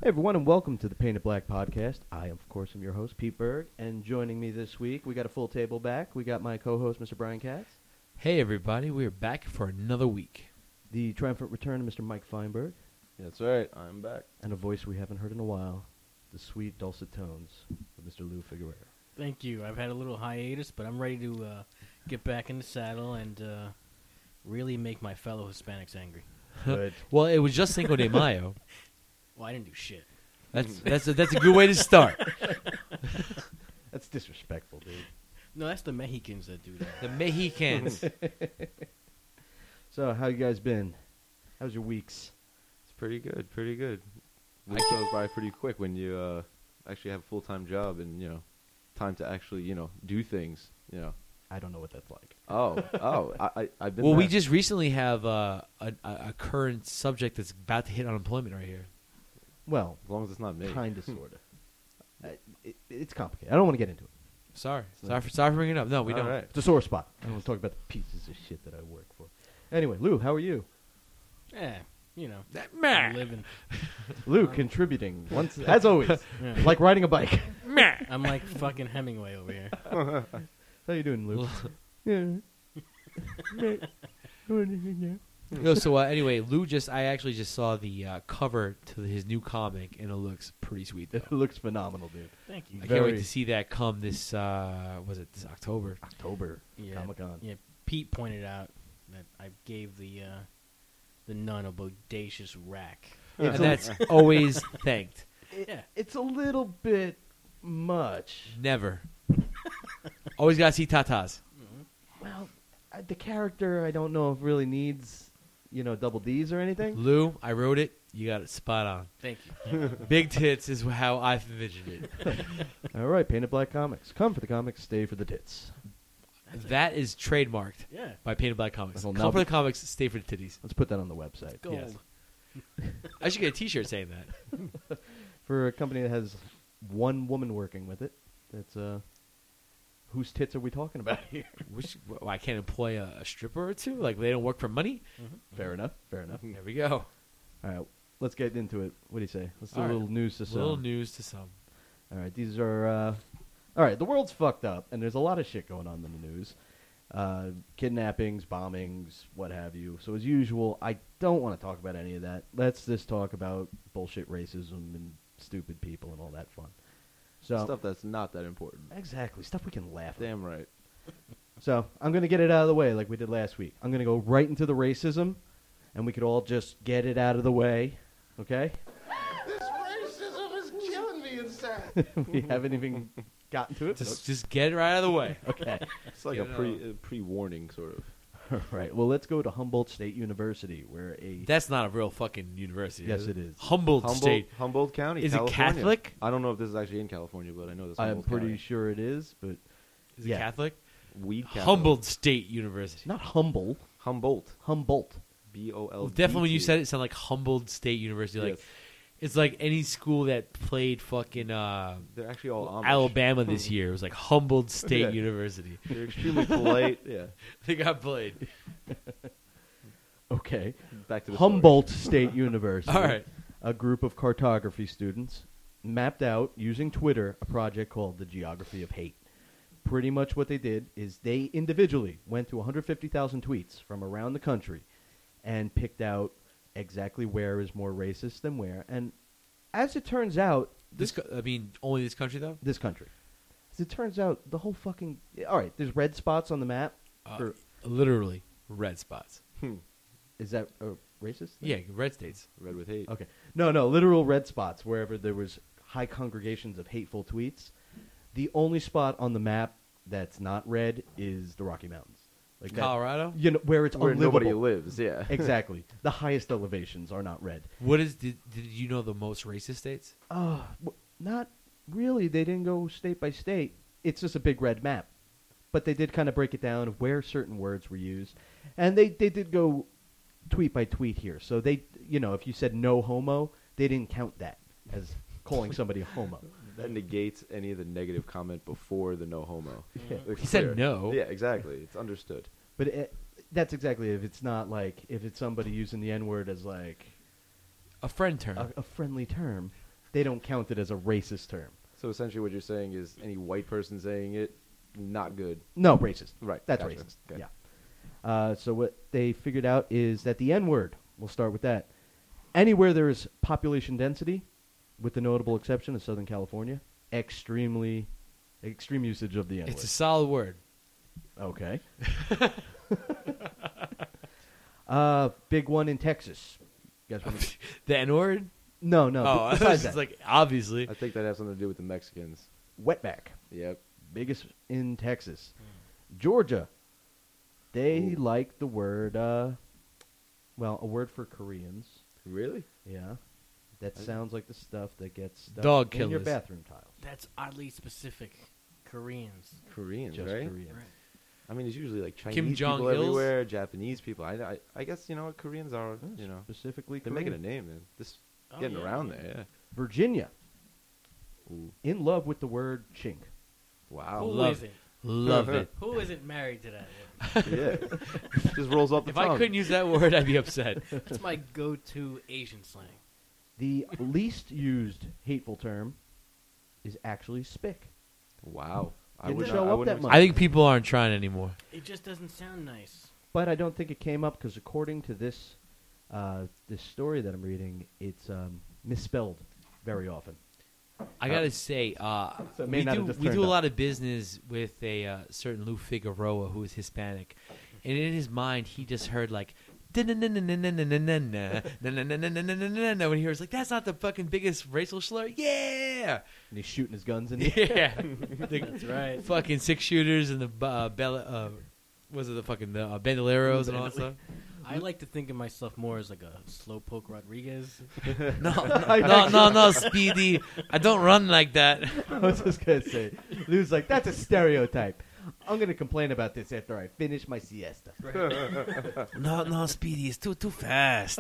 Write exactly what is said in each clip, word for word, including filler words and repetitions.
Hey everyone, and welcome to the Painted Black podcast. I, of course, am your host, Pete Berg, and joining me this week, we got a full table back. We got my co-host, Mister Brian Katz. Hey everybody, we are back for another week. The triumphant return of Mister Mike Feinberg. That's right, I'm back. And a voice we haven't heard in a while, the sweet, dulcet tones of Mister Lou Figueroa. Thank you. I've had a little hiatus, but I'm ready to uh, get back in the saddle and uh, really make my fellow Hispanics angry. Good. Well, it was just Cinco de Mayo. Well, I didn't do shit. That's that's a, that's a good way to start. That's disrespectful, dude. No, that's the Mexicans that do that. The Mexicans. So, how you guys been? How's your weeks? It's pretty good, pretty good. Week goes by pretty quick when you uh, actually have a full-time job and, you know, time to actually, you know, do things, you know. I don't know what that's like. Oh, oh, I, I, I've been Well, we there. just recently have uh, a, a a current subject that's about to hit unemployment right here. Well, As long as it's not me. kind of, sort of. Uh, it, it's complicated. I don't want to get into it. Sorry, So- sorry for sorry for bringing it up. No, we All don't. right. It's a sore spot. I don't want to talk about the pieces of shit that I work for. Anyway, Lou, how are you? Yeah, you know, That I'm meh. living. Lou, contributing, once as always, Yeah. like riding a bike. Meh. I'm like fucking Hemingway over here. How you doing, Lou? yeah. No, so uh, anyway, Lou just I actually just saw the uh, cover to his new comic, and it looks pretty sweet. Though. It looks phenomenal, dude. Thank you. I can't wait Very- to see that come this uh, was it this October? October, Yeah, Comic Con. yeah. Pete pointed out that I gave the uh, the nun a bodacious rack. Yeah, And so- that's always thanked. Yeah. It's a little bit much. Never. Always gotta see tatas. Well, uh, the character I don't know if really needs, you know, double D's or anything. Lou, I wrote it. You got it spot on. Thank you. Big tits is how I envisioned it. All right, Painted Black Comics. Come for the comics, stay for the tits. That is trademarked Yeah. by Painted Black Comics. That'll Come now for be- the comics, stay for the titties. Let's put that on the website. Gold. Yes. I should get a T-shirt saying that. For a company that has one woman working with it, that's uh, whose tits are we talking about here? Which well, I can't employ a, a stripper or two. Like they don't work for money. Fair enough. Fair enough. There we go. All right, let's get into it. What do you say? Let's do All a right. little news to some. Little news to some. All right, these are. Uh, all right, the world's fucked up, and there's a lot of shit going on in the news. Uh, kidnappings, bombings, what have you. So as usual, I don't want to talk about any of that. Let's just talk about bullshit racism and stupid people and all that fun. So Stuff that's not that important. exactly stuff we can laugh at. Damn right. So I'm gonna get it out of the way like we did last week. I'm gonna go right into the racism, and we could all just get it out of the way. Okay? This racism is killing me inside. We haven't even gotten to it. Just just get it right out of the way. Okay. It's like You a know. pre a pre-warning, sort of. All right. Well, let's go to Humboldt State University, where a That's not a real fucking university. yes, is it is. Humboldt, Humboldt, State. Humboldt County, Is it California. Catholic? I don't know if this is actually in California, but I know this. I'm Humboldt pretty County. sure it is, but Is it Yeah. Catholic? Weed Catholic. Humboldt State University. not humble. Humboldt. Humboldt. B O L. Well, definitely when you said it, it sounded like Humboldt State University. Like Yes. it's like any school that played fucking uh, They're actually all Amish. Alabama this year. It was like Humboldt State Yeah. University. They're extremely polite. Yeah. They got played. Okay. Back to the story. Humboldt State University. All right. A group of cartography students mapped out using Twitter a project called the Geography of Hate. Pretty much what they did is they individually went to one hundred fifty thousand tweets from around the country and picked out exactly where is more racist than where. And as it turns out, This, co- I mean, only this country though. this country. As it turns out, the whole fucking all right. There's red spots on the map. Uh, for, literally red spots. is that a racist thing? Yeah, red states. Red with hate. Okay. No, no, literal red spots wherever there was high congregations of hateful tweets. The only spot on the map that's not red is the Rocky Mountains. Like that- Colorado. you know, where it's Where unlivable. nobody lives. Yeah. Exactly. The highest elevations are not red. What is? Did, did you know the most racist states? Uh, w- not really. They didn't go state by state. It's just a big red map. But they did kind of break it down of where certain words were used. And they, they did go tweet by tweet here. So they, you know, if you said no homo, they didn't count that as calling somebody a homo. That negates any of the negative comment before the no homo. Yeah. It's He said clear. no. Yeah, exactly. It's understood. But it, that's exactly if it's not like if it's somebody using the N word as like A friend term. a, a friendly term, they don't count it as a racist term. So essentially, what you're saying is any white person saying it, not good. No, racist. Right. That's Gotcha. racist. Okay. Yeah. Uh, so what they figured out is that the N-word, we'll start with that. Anywhere there is population density, with the notable exception of Southern California, extremely, extreme usage of the N-word. It's a solid word. Okay. uh, big one in Texas. You guys wanna- The N word? no, no. Oh, b- I besides was that, just like obviously. I think that has something to do with the Mexicans. wetback. Yep. Biggest in Texas. Georgia. They Ooh. like the word, uh, well, a word for Koreans. Really? Yeah. That I- sounds like the stuff that gets stuck Dog in your killers. bathroom tiles. That's oddly specific. Koreans. Koreans, Just right? Koreans. I mean, it's usually like Chinese Kim people Jong-il's? everywhere, Japanese people. I, I, I guess you know what Koreans are. Yes, You know, specifically they're Korean. making a name, man. This Oh, getting yeah. around there. Virginia. Yeah. Ooh. In love with the word chink. Wow. Who love- isn't? Love it. Who isn't married to that word? Yeah. Just rolls off the If tongue. I couldn't use that word, I'd be upset. That's my go-to Asian slang. The least used hateful term is actually spick. Wow. I Didn't would show not, I up wouldn't that much. I think people aren't trying anymore. It just doesn't sound nice. But I don't think it came up because according to this uh, this story that I'm reading, it's um, misspelled very often. I gotta say, uh, So it may we not do have just we turned do a up. lot of business with a uh, certain Lou Figueroa who is Hispanic, and in his mind he just heard like when he hears like that's not the fucking biggest racial slur, yeah, And he's shooting his guns in the yeah, the That's right. fucking six shooters and the uh, Bella, uh, was it the fucking the uh, bandoleros and all that stuff? I like to think of myself more as like a slowpoke Rodriguez. No, no, no, no, no, Speedy, I don't run like that. I was just going to say, Lou's like, that's a stereotype. I'm going to complain about this after I finish my siesta. No, no, Speedy, it's too too fast.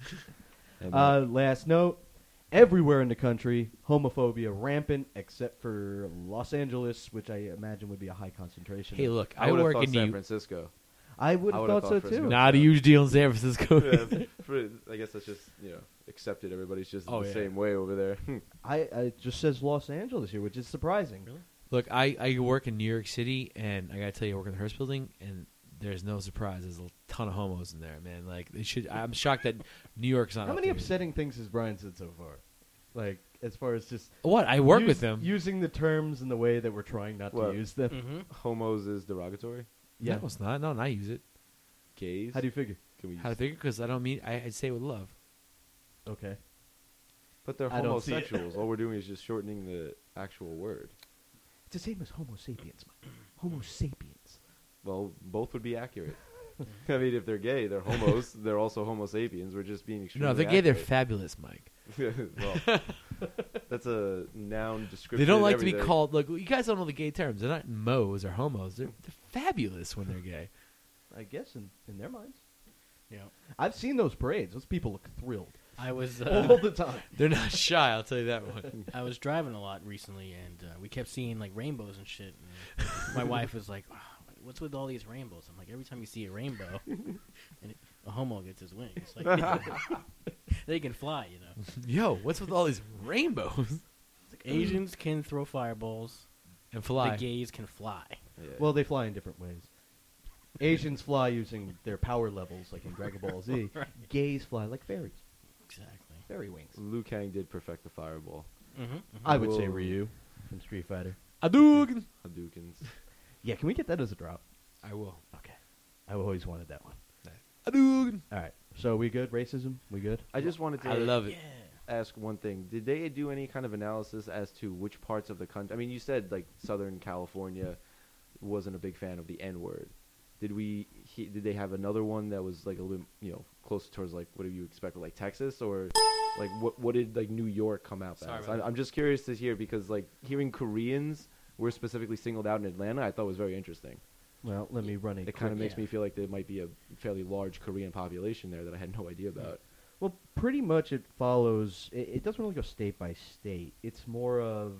And, Uh, last note, everywhere in the country, homophobia rampant except for Los Angeles, which I imagine would be a high concentration. Hey, of. look, I, I would have work thought in San New. Francisco. I would I have would've thought so thought for too. some- Not a huge deal in San Francisco. Yeah, for- I guess that's just you know accepted. Everybody's just Oh, the yeah. same way over there. I, I it just says Los Angeles here, which is surprising. Really? Look, I, I work in New York City, and I gotta tell you, I work in the Hearst Building, and there's no surprise. There's a ton of homos in there, man. Like they should. I'm shocked that New York's not. How up many there. upsetting things has Brian said so far? Like as far as just What? I work use- with them. using the terms in the way that we're trying not What? to use them. Mm-hmm. Homos is derogatory. Yeah. No, it's not. No, and I use it. Gays. How do you figure? Can we How to use- figure? Because I don't mean. I, I'd say it with love. Okay. But they're I don't see it. homosexuals. All we're doing is just shortening the actual word. It's the same as Homo sapiens. Mike. Homo sapiens. Well, both would be accurate. I mean, if they're gay, they're homos. They're also Homo sapiens. We're just being extremely. No, if they're gay, they're accurate. fabulous, Mike. well, that's a noun description. They don't like to be everything. called. Look, you guys don't know the gay terms. They're not mo's or homos. They're, they're fabulous when they're gay. I guess in, in their minds. Yeah. I've seen those parades. Those people look thrilled I was all uh, the time. They're not shy. I'll tell you that one. I was driving a lot recently, and uh, we kept seeing like rainbows and shit. And my wife was like, "Oh, "What's with all these rainbows?" I'm like, "Every time you see a rainbow, and it, a homo gets his wings, like they can fly, you know." Yo, what's with all these rainbows It's like Asians can throw fireballs, and fly? the gays can fly. Yeah. Well, they fly in different ways. Asians fly using their power levels, like in Dragon Ball Z. Right. Gays fly like fairies. Exactly. Fairy wings. Liu Kang did perfect the fireball. Mm-hmm. I would say Whoa. Ryu from Street Fighter. Hadouken. Hadoukens. Yeah, can we get that as a drop? I will. Okay. I always wanted that one. Hadouken. All right. So we good? Racism? We good? I just wanted to I love it. Yeah. ask one thing. Did they do any kind of analysis as to which parts of the country? I mean, you said like Southern California wasn't a big fan of the N word. Did we? He, did they have another one that was like a little, you know, closer towards like what do you expect, like Texas, or like what? What did like New York come out Sorry as? about I, I'm just curious to hear because like hearing Koreans were specifically singled out in Atlanta, I thought was very interesting. Well, let me run a It kind of quick- makes me feel like there might be a fairly large Korean population there that I had no idea about. Well, pretty much it follows. It, it doesn't really go state by state. It's more of.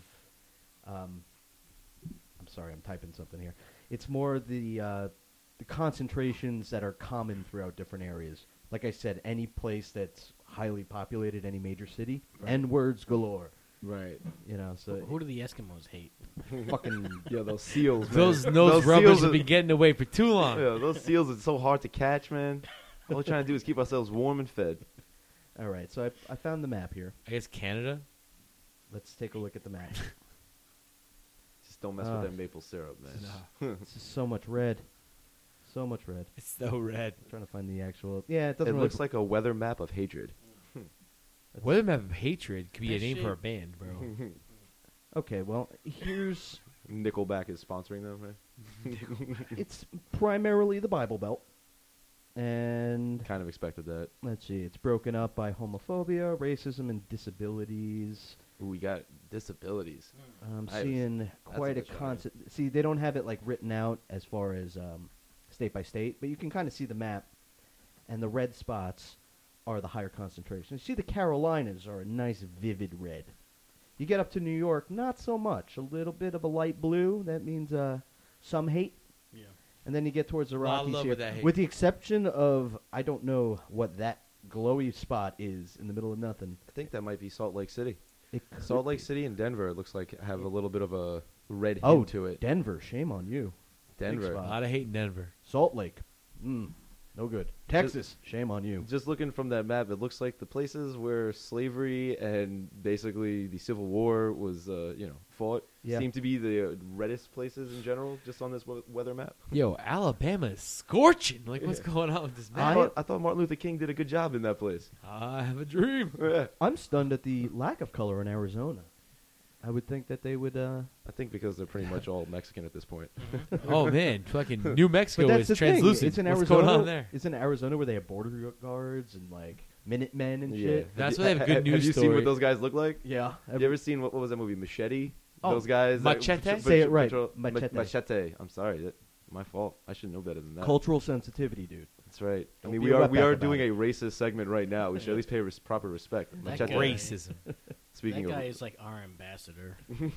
Um, I'm sorry, I'm typing something here. It's more the uh, the concentrations that are common throughout different areas. Like I said, any place that's highly populated, any major city, Right. N words galore. Right. You know, so Who do the Eskimos hate? Fucking yeah, those seals. Man. Those nose Those rubbers seals have are- been getting away for too long. Yeah, those seals are so hard to catch, man. All we're trying to do is keep ourselves warm and fed. all right. So I I found the map here. I guess Canada. Let's take a look at the map. Just don't mess Ah. with that maple syrup, man. No, This is so much red, so much red. it's so red. I'm trying to find the actual. Yeah, it It doesn't. looks really, like a weather map of hatred. Weather map of hatred could be That a name for shit- a band, bro. Okay, well, here's. Nickelback is sponsoring them, right? It's primarily the Bible Belt, and Kind of expected that. let's see, it's broken up by homophobia, racism, and disabilities. Ooh, we got disabilities. I'm I- seeing quite a bit shocking. constant. See, they don't have it like written out as far as um, state by state, but you can kind of see the map, and the red spots are the higher concentration. You see, the Carolinas are a nice vivid red. You get up to New York, not so much. A little bit of a light blue. That means uh, some hate. Yeah. And then you get towards the Lot of Rockies love here, with that hate. with the exception of I don't know what that glowy spot is in the middle of nothing. I think that might be Salt Lake City. It could Salt Lake be. City and Denver it looks like have a little bit of a red hint Oh, to it. Denver, shame on you. Big Denver. A spot. lot of hate in Denver. Salt Lake, mm, no good. Texas, shame on you. Just looking from that map, it looks like the places where slavery and basically the Civil War was, uh, you know, fought Yeah. seem to be the uh, reddest places in general, just on this we- weather map. Yo, Alabama is scorching. Like, what's Yeah. going on with this I, map? thought, I thought Martin Luther King did a good job in that place. I have a dream. Yeah. I'm stunned at the lack of color in Arizona. I would think that they would. Uh, I think because they're pretty much all Mexican at this point. Oh man, fucking New Mexico but that's is the thing. translucent. It's in What's Arizona. going on there? It's in Arizona where they have border gu- guards and like Minutemen and Yeah. shit. That's Have why they you- have a good Have news you seen story. what those guys look like? Yeah. Have you ever seen what, what was that movie, Machete? Oh, Those guys. that- Machete? patro- Say it right, patro- ma- Machete. Machete. I'm sorry. That, my fault. I should know better than that. Cultural sensitivity, dude. That's right. I Don't mean, be we a are we wetback are about doing it. a racist segment right now. We should at least pay res- proper respect. That Machete. guy- Racism. Speaking that guy of, is like our ambassador.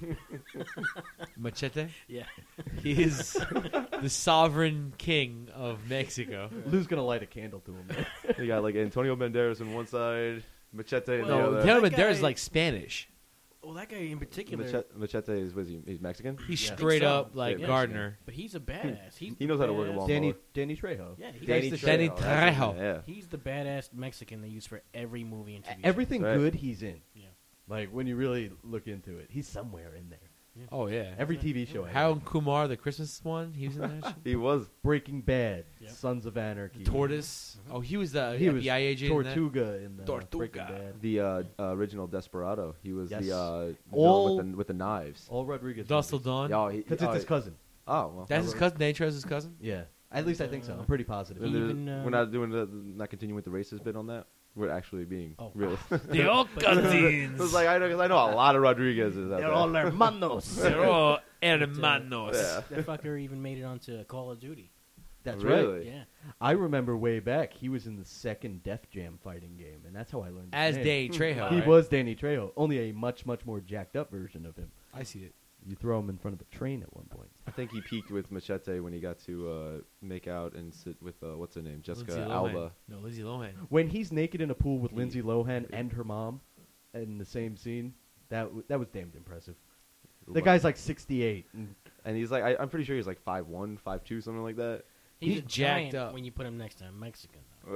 Machete. Yeah. He is the sovereign king of Mexico. Lou's gonna light a candle to him. man. you got like Antonio Banderas on one side, Machete on Well, the No, other. Antonio That Banderas is guy- like Spanish. Well, that guy in particular, Machete, Machete is was he? He's Mexican. He's Yeah. I think straight so. up like Yeah. Gardner. but he's a badass. He's He knows how to work a badass- long- Danny Lord. Danny Trejo. Yeah, he Danny he's, the, Danny Trejo, that's his Trejo. name, Yeah. he's the badass Mexican they use for every movie and T V show. Everything Right. good he's in. Yeah. Like when you really look into it, he's somewhere in there. Oh yeah. Every T V show. I Harold have. Kumar, the Christmas one, he was in that shit. He was. Breaking Bad, Yep. Sons of Anarchy, Tortoise. Oh, he was the He F was B I agent. in that? Tortuga in the Tortuga. Breaking Bad. The uh, uh, original Desperado. He was Yes. the uh, All- villain with the, with the knives. All Rodriguez. Dustle Dawn. Oh, he, Because oh, it's his cousin. Oh, well. That's his cousin. Danny Trejo's his cousin. Yeah. At least I think so. I'm pretty positive. And Even, then uh, we're not doing the not continuing with the racist bit on that. We're actually being Oh. real. The old I cousins. was like, I know, cause I know a lot of Rodriguez's out They're there. all hermanos. They're all hermanos. Yeah. That fucker even made it onto Call of Duty. That's right. Really? Yeah. I remember way back he was in the second Def Jam fighting game, and that's how I learned. As his name. Danny Trejo. He right? was Danny Trejo, only a much much more jacked up version of him. I see it. You throw him in front of a train at one point. I think he peaked with Machete when he got to uh, make out and sit with uh, what's her name, Jessica Lindsay Lohan. Alba. No, Lindsay Lohan. When he's naked in a pool with He- Lindsay Lohan and her mom in the same scene, that w- that was damned impressive. The guy's like sixty-eight. And and he's like, I, I'm pretty sure he's like five one, five two, something like that. He's, He's a jacked giant up. when you put him next to a Mexican. Though.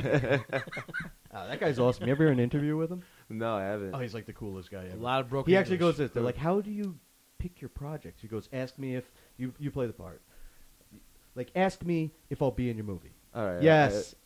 Ah, that guy's awesome. You ever hear an interview with him? no, I haven't. Oh, he's like the coolest guy A ever. lot of broken. He actually English. goes this. They're like, how do you pick your projects? He goes, ask me if you you play the part. Like, ask me if I'll be in your movie. All right. Yes.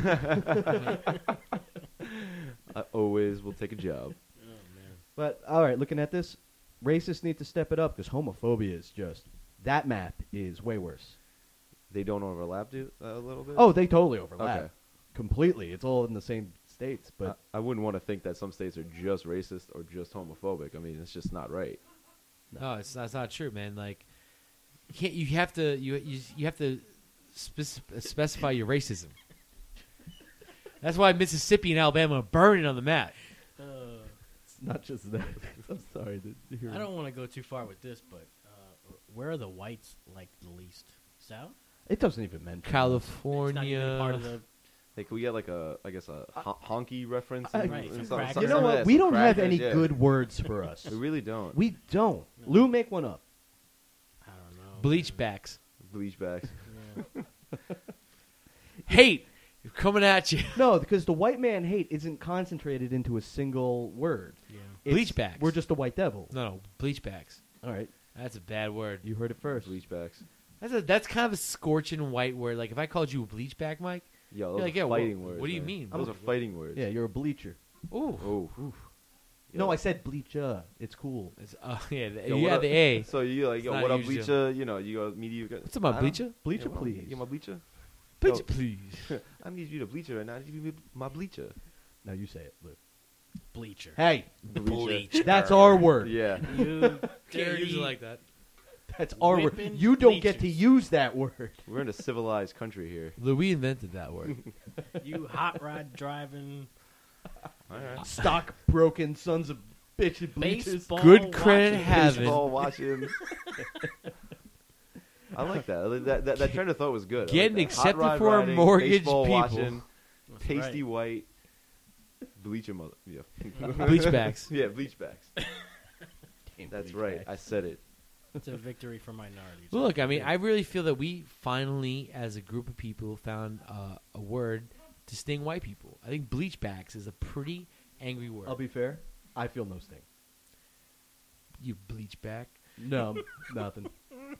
I, I always will take a job. Oh man. But all right, looking at this, racists need to step it up because homophobia is just that map is way worse. They don't overlap do, uh, a little bit. Oh, they totally overlap Okay. completely. It's all in the same states, but I, I wouldn't want to think that some states are just racist or just homophobic. I mean, it's just not right. No, it's that's not true, man. Like, you can't. You have to. You you, you have to spec- specify your racism. That's why Mississippi and Alabama are burning on the map. Uh, it's not just that. I'm sorry to hear. I don't want to go too far with this, but uh, where are the whites like the least? South? It doesn't even mention. It's not even part of California. the. Hey, can we get like a, I guess a hon- honky reference? I- and- Right, and some some- crackers. some- You know some- what? yeah, We some don't have crackers, any yeah. good words for us. We really don't. We don't. No. Lou, make one up. I don't know. Bleach backs. Bleach backs. Yeah. Hate coming at you. No, because the white man hate isn't concentrated into a single word. Yeah. It's- Bleach backs. We're just a white devil. No, no, bleach backs. All right. That's a bad word. You heard it first. Bleach backs. That's a that's kind of a scorching white word. Like if I called you a bleach back, Mike. Yo, You're those like, are yeah, what- fighting words. what do you man. mean? Those What- are fighting words. Yeah, you're a bleacher. Ooh. Oh. Oof. Yo. No, I said bleacher. It's cool. It's, uh, yeah, the, Yo, yeah, what up- the A. So you like, It's yo, not what up, usually- bleacher? You know, you go meet you. What's up, my I don't- bleacher? Bleacher, Yeah, what up? please. You my bleacher? Bleacher, Yo. please. I need you to bleacher right now. I need you to be my bleacher. Now you say it, Lou. Bleacher. Hey, Bleacher. that's our word. Yeah. You Can't use dirty. it like that. That's our word. Whipping You don't get to bleachers. use that word. We're in a civilized country here. Louis invented that word. You hot rod driving. All right. Stock broken sons of bitches. Bleachers. Baseball Good credit watching. having. Baseball watching. I like that. That, that. that train of thought was good. I Getting like that. Hot accepted rod for a riding, mortgage baseball people. watching, That's pasty right. white, bleacher mother. Yeah. Bleach backs. Yeah, bleach backs. Damn That's bleach right. bag. I said it. It's a victory for minorities. Well, look, I mean, I really feel that we finally, as a group of people, found uh, a word to sting white people. I think bleach backs is a pretty angry word. I'll be fair. I feel no sting. You bleach back. No, nothing.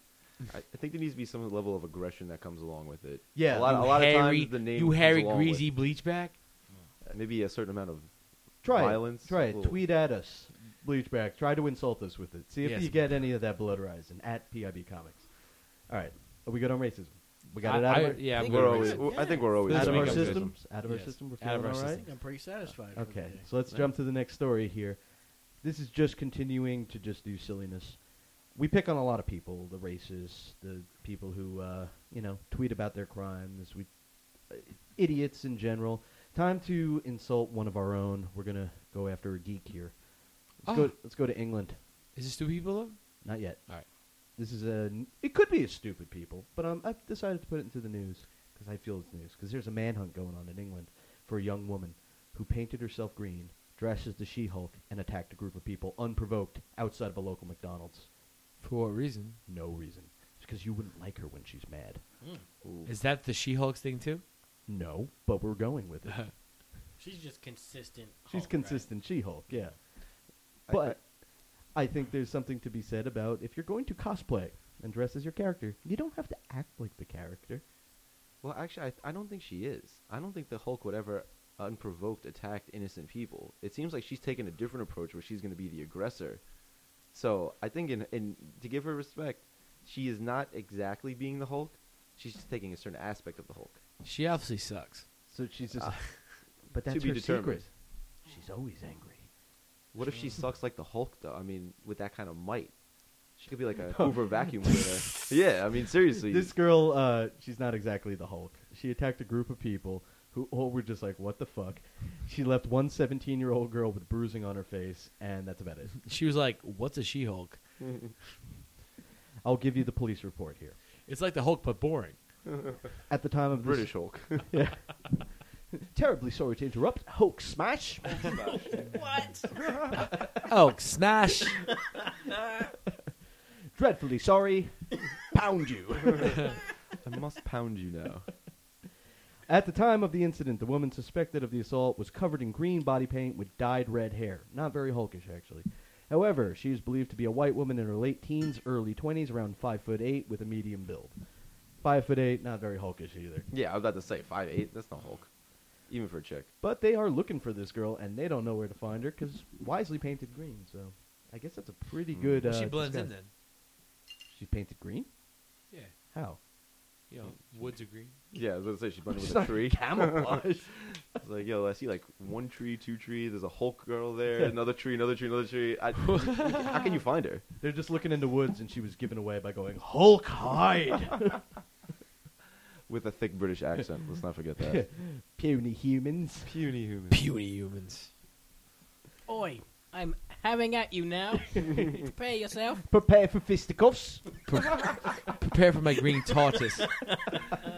I, I think there needs to be some level of aggression that comes along with it. Yeah, a lot, You a lot of hairy- times the name You comes hairy, along greasy bleach back. with maybe a certain amount of Try violence. it. Try a it. little- Tweet at us. Bleachback. Try to insult us with it. See if Yes. you get any of that blood rising at P I B Comics. All right. Are we good on racism? We got I- it out I- of our, yeah, think I'm We're good. always, Yeah. I think we're always This out of week our I'm good. systems. Out of our Yes. system. We're Out of feeling our all I right. think I'm pretty satisfied. for Okay. the day. So let's Yeah. jump to the next story here. This is just continuing to just do silliness. We pick on a lot of people, the racists, the people who, uh, you know, tweet about their crimes, we, uh, idiots in general. Time to insult one of our own. We're gonna go after a geek here. Let's Oh. go. Let's go to England. Is this two people though? Not yet. All right. This is a. It could be a stupid people, but um, I've decided to put it into the news because I feel it's news. Because there's a manhunt going on in England for a young woman who painted herself green, dressed as the She-Hulk, and attacked a group of people unprovoked outside of a local McDonald's. For what reason? No reason. It's because you wouldn't like her when she's mad. Mm. Ooh. Is that the She-Hulk thing too? No, but we're going with it. She's just consistent. She's Hulk, right? consistent She-Hulk, yeah. I- But I think there's something to be said about if you're going to cosplay and dress as your character, you don't have to act like the character. Well, actually, I, I don't think she is. I don't think the Hulk would ever unprovoked attack innocent people. It seems like she's taken a different approach where she's going to be the aggressor. So I think, in, in to give her respect, she is not exactly being the Hulk. She's just taking a certain aspect of the Hulk. She obviously sucks. So she's just. Uh, but to that's be her determined. secret. She's always angry. What if she sucks like the Hulk, though? I mean, with that kind of might. She could be like a Hoover vacuum cleaner. Yeah, I mean, seriously. This girl, uh, she's not exactly the Hulk. She attacked a group of people who all were just like, what the fuck? She left one seventeen-year-old girl with bruising on her face, and that's about it. She was like, "What's a She-Hulk?" I'll give you the police report here. It's like the Hulk, but boring. At the time of this- British Hulk. Yeah. Terribly sorry to interrupt. Hulk smash. Oh, smash! Dreadfully sorry. Pound you. I must pound you now. At the time of the incident, the woman suspected of the assault was covered in green body paint with dyed red hair. Not very hulkish, actually. However, she is believed to be a white woman in her late teens, early twenties, around five foot eight, with a medium build. Five foot eight, not very hulkish either. Yeah, I was about to say five eight. That's not Hulk, even for a chick. But they are looking for this girl, and they don't know where to find her because wisely painted green. So I guess that's a pretty Hmm. good. Uh, she blends in disguise. then. She's painted green. Yeah, How? you know, woods are green. Yeah, I was going to say she's blending It's with a not tree. camouflage. It's like, yo, I see like one tree, two trees. There's a Hulk girl there. Another tree, another tree, another tree. I, how can you find her? They're just looking in the woods, and she was given away by going Hulk hide. With a thick British accent. Let's not forget that. Puny humans. Puny human. Puny humans. Oi, I'm having at you now. Prepare yourself. Prepare for fisticuffs. Prepare for my green tortoise.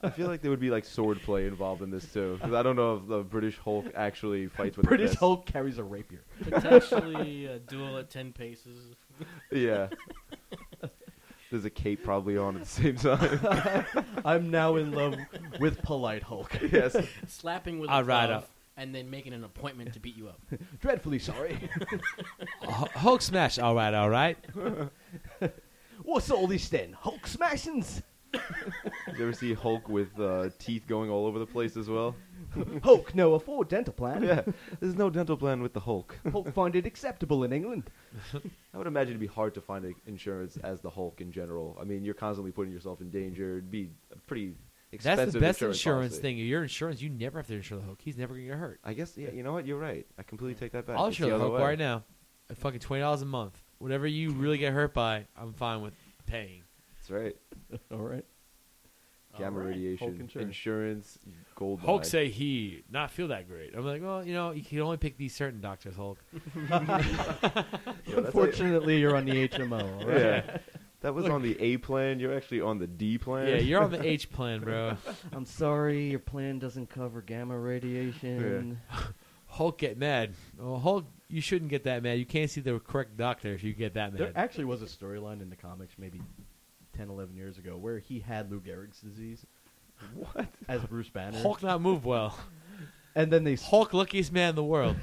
I feel like there would be like sword play involved in this too, because I don't know if the British Hulk actually fights with a British fist. Hulk carries a rapier. Potentially a duel at ten paces. Yeah. There's a cape probably on at the same time. I'm now in love with polite Hulk. Yes. Slapping with I'll a ride glove up. and then making an appointment to beat you up. Dreadfully sorry. H- Hulk smash. All right, all right. What's all this then? Hulk smashings? Did you ever see Hulk with uh, teeth going all over the place as well? Hulk no afford dental plan. Yeah. There's no dental plan with the Hulk. Hulk find it acceptable in England. I would imagine it'd be hard to find a- insurance as the Hulk in general. I mean, you're constantly putting yourself in danger. It'd be a pretty expensive That's the best insurance, insurance policy. thing. Your insurance, you never have to insure the Hulk. He's never gonna get hurt. I guess, yeah, you know what? You're right. I completely take that back. I'll It's insure the other Hulk way. right now. At fucking twenty dollars a month. Whatever you really get hurt by, I'm fine with paying. That's right. All right. Gamma All right. radiation, Hulk insurance. insurance, gold. Hulk mine. say he not feel that great. I'm like, well, you know, you can only pick these certain doctors, Hulk. Yeah, that's Unfortunately, you're on the H M O. All like- right? yeah. That was on the A plan. You're actually on the D plan. Yeah, you're on the H plan, bro. I'm sorry, your plan doesn't cover gamma radiation. Hulk get mad. Oh, Hulk, you shouldn't get that mad. You can't see the correct doctor if you get that There mad. actually was a storyline in the comics maybe ten, eleven years ago where he had Lou Gehrig's disease. What? As Bruce Banner. Hulk not move well. And then they s- Hulk luckiest man in the world.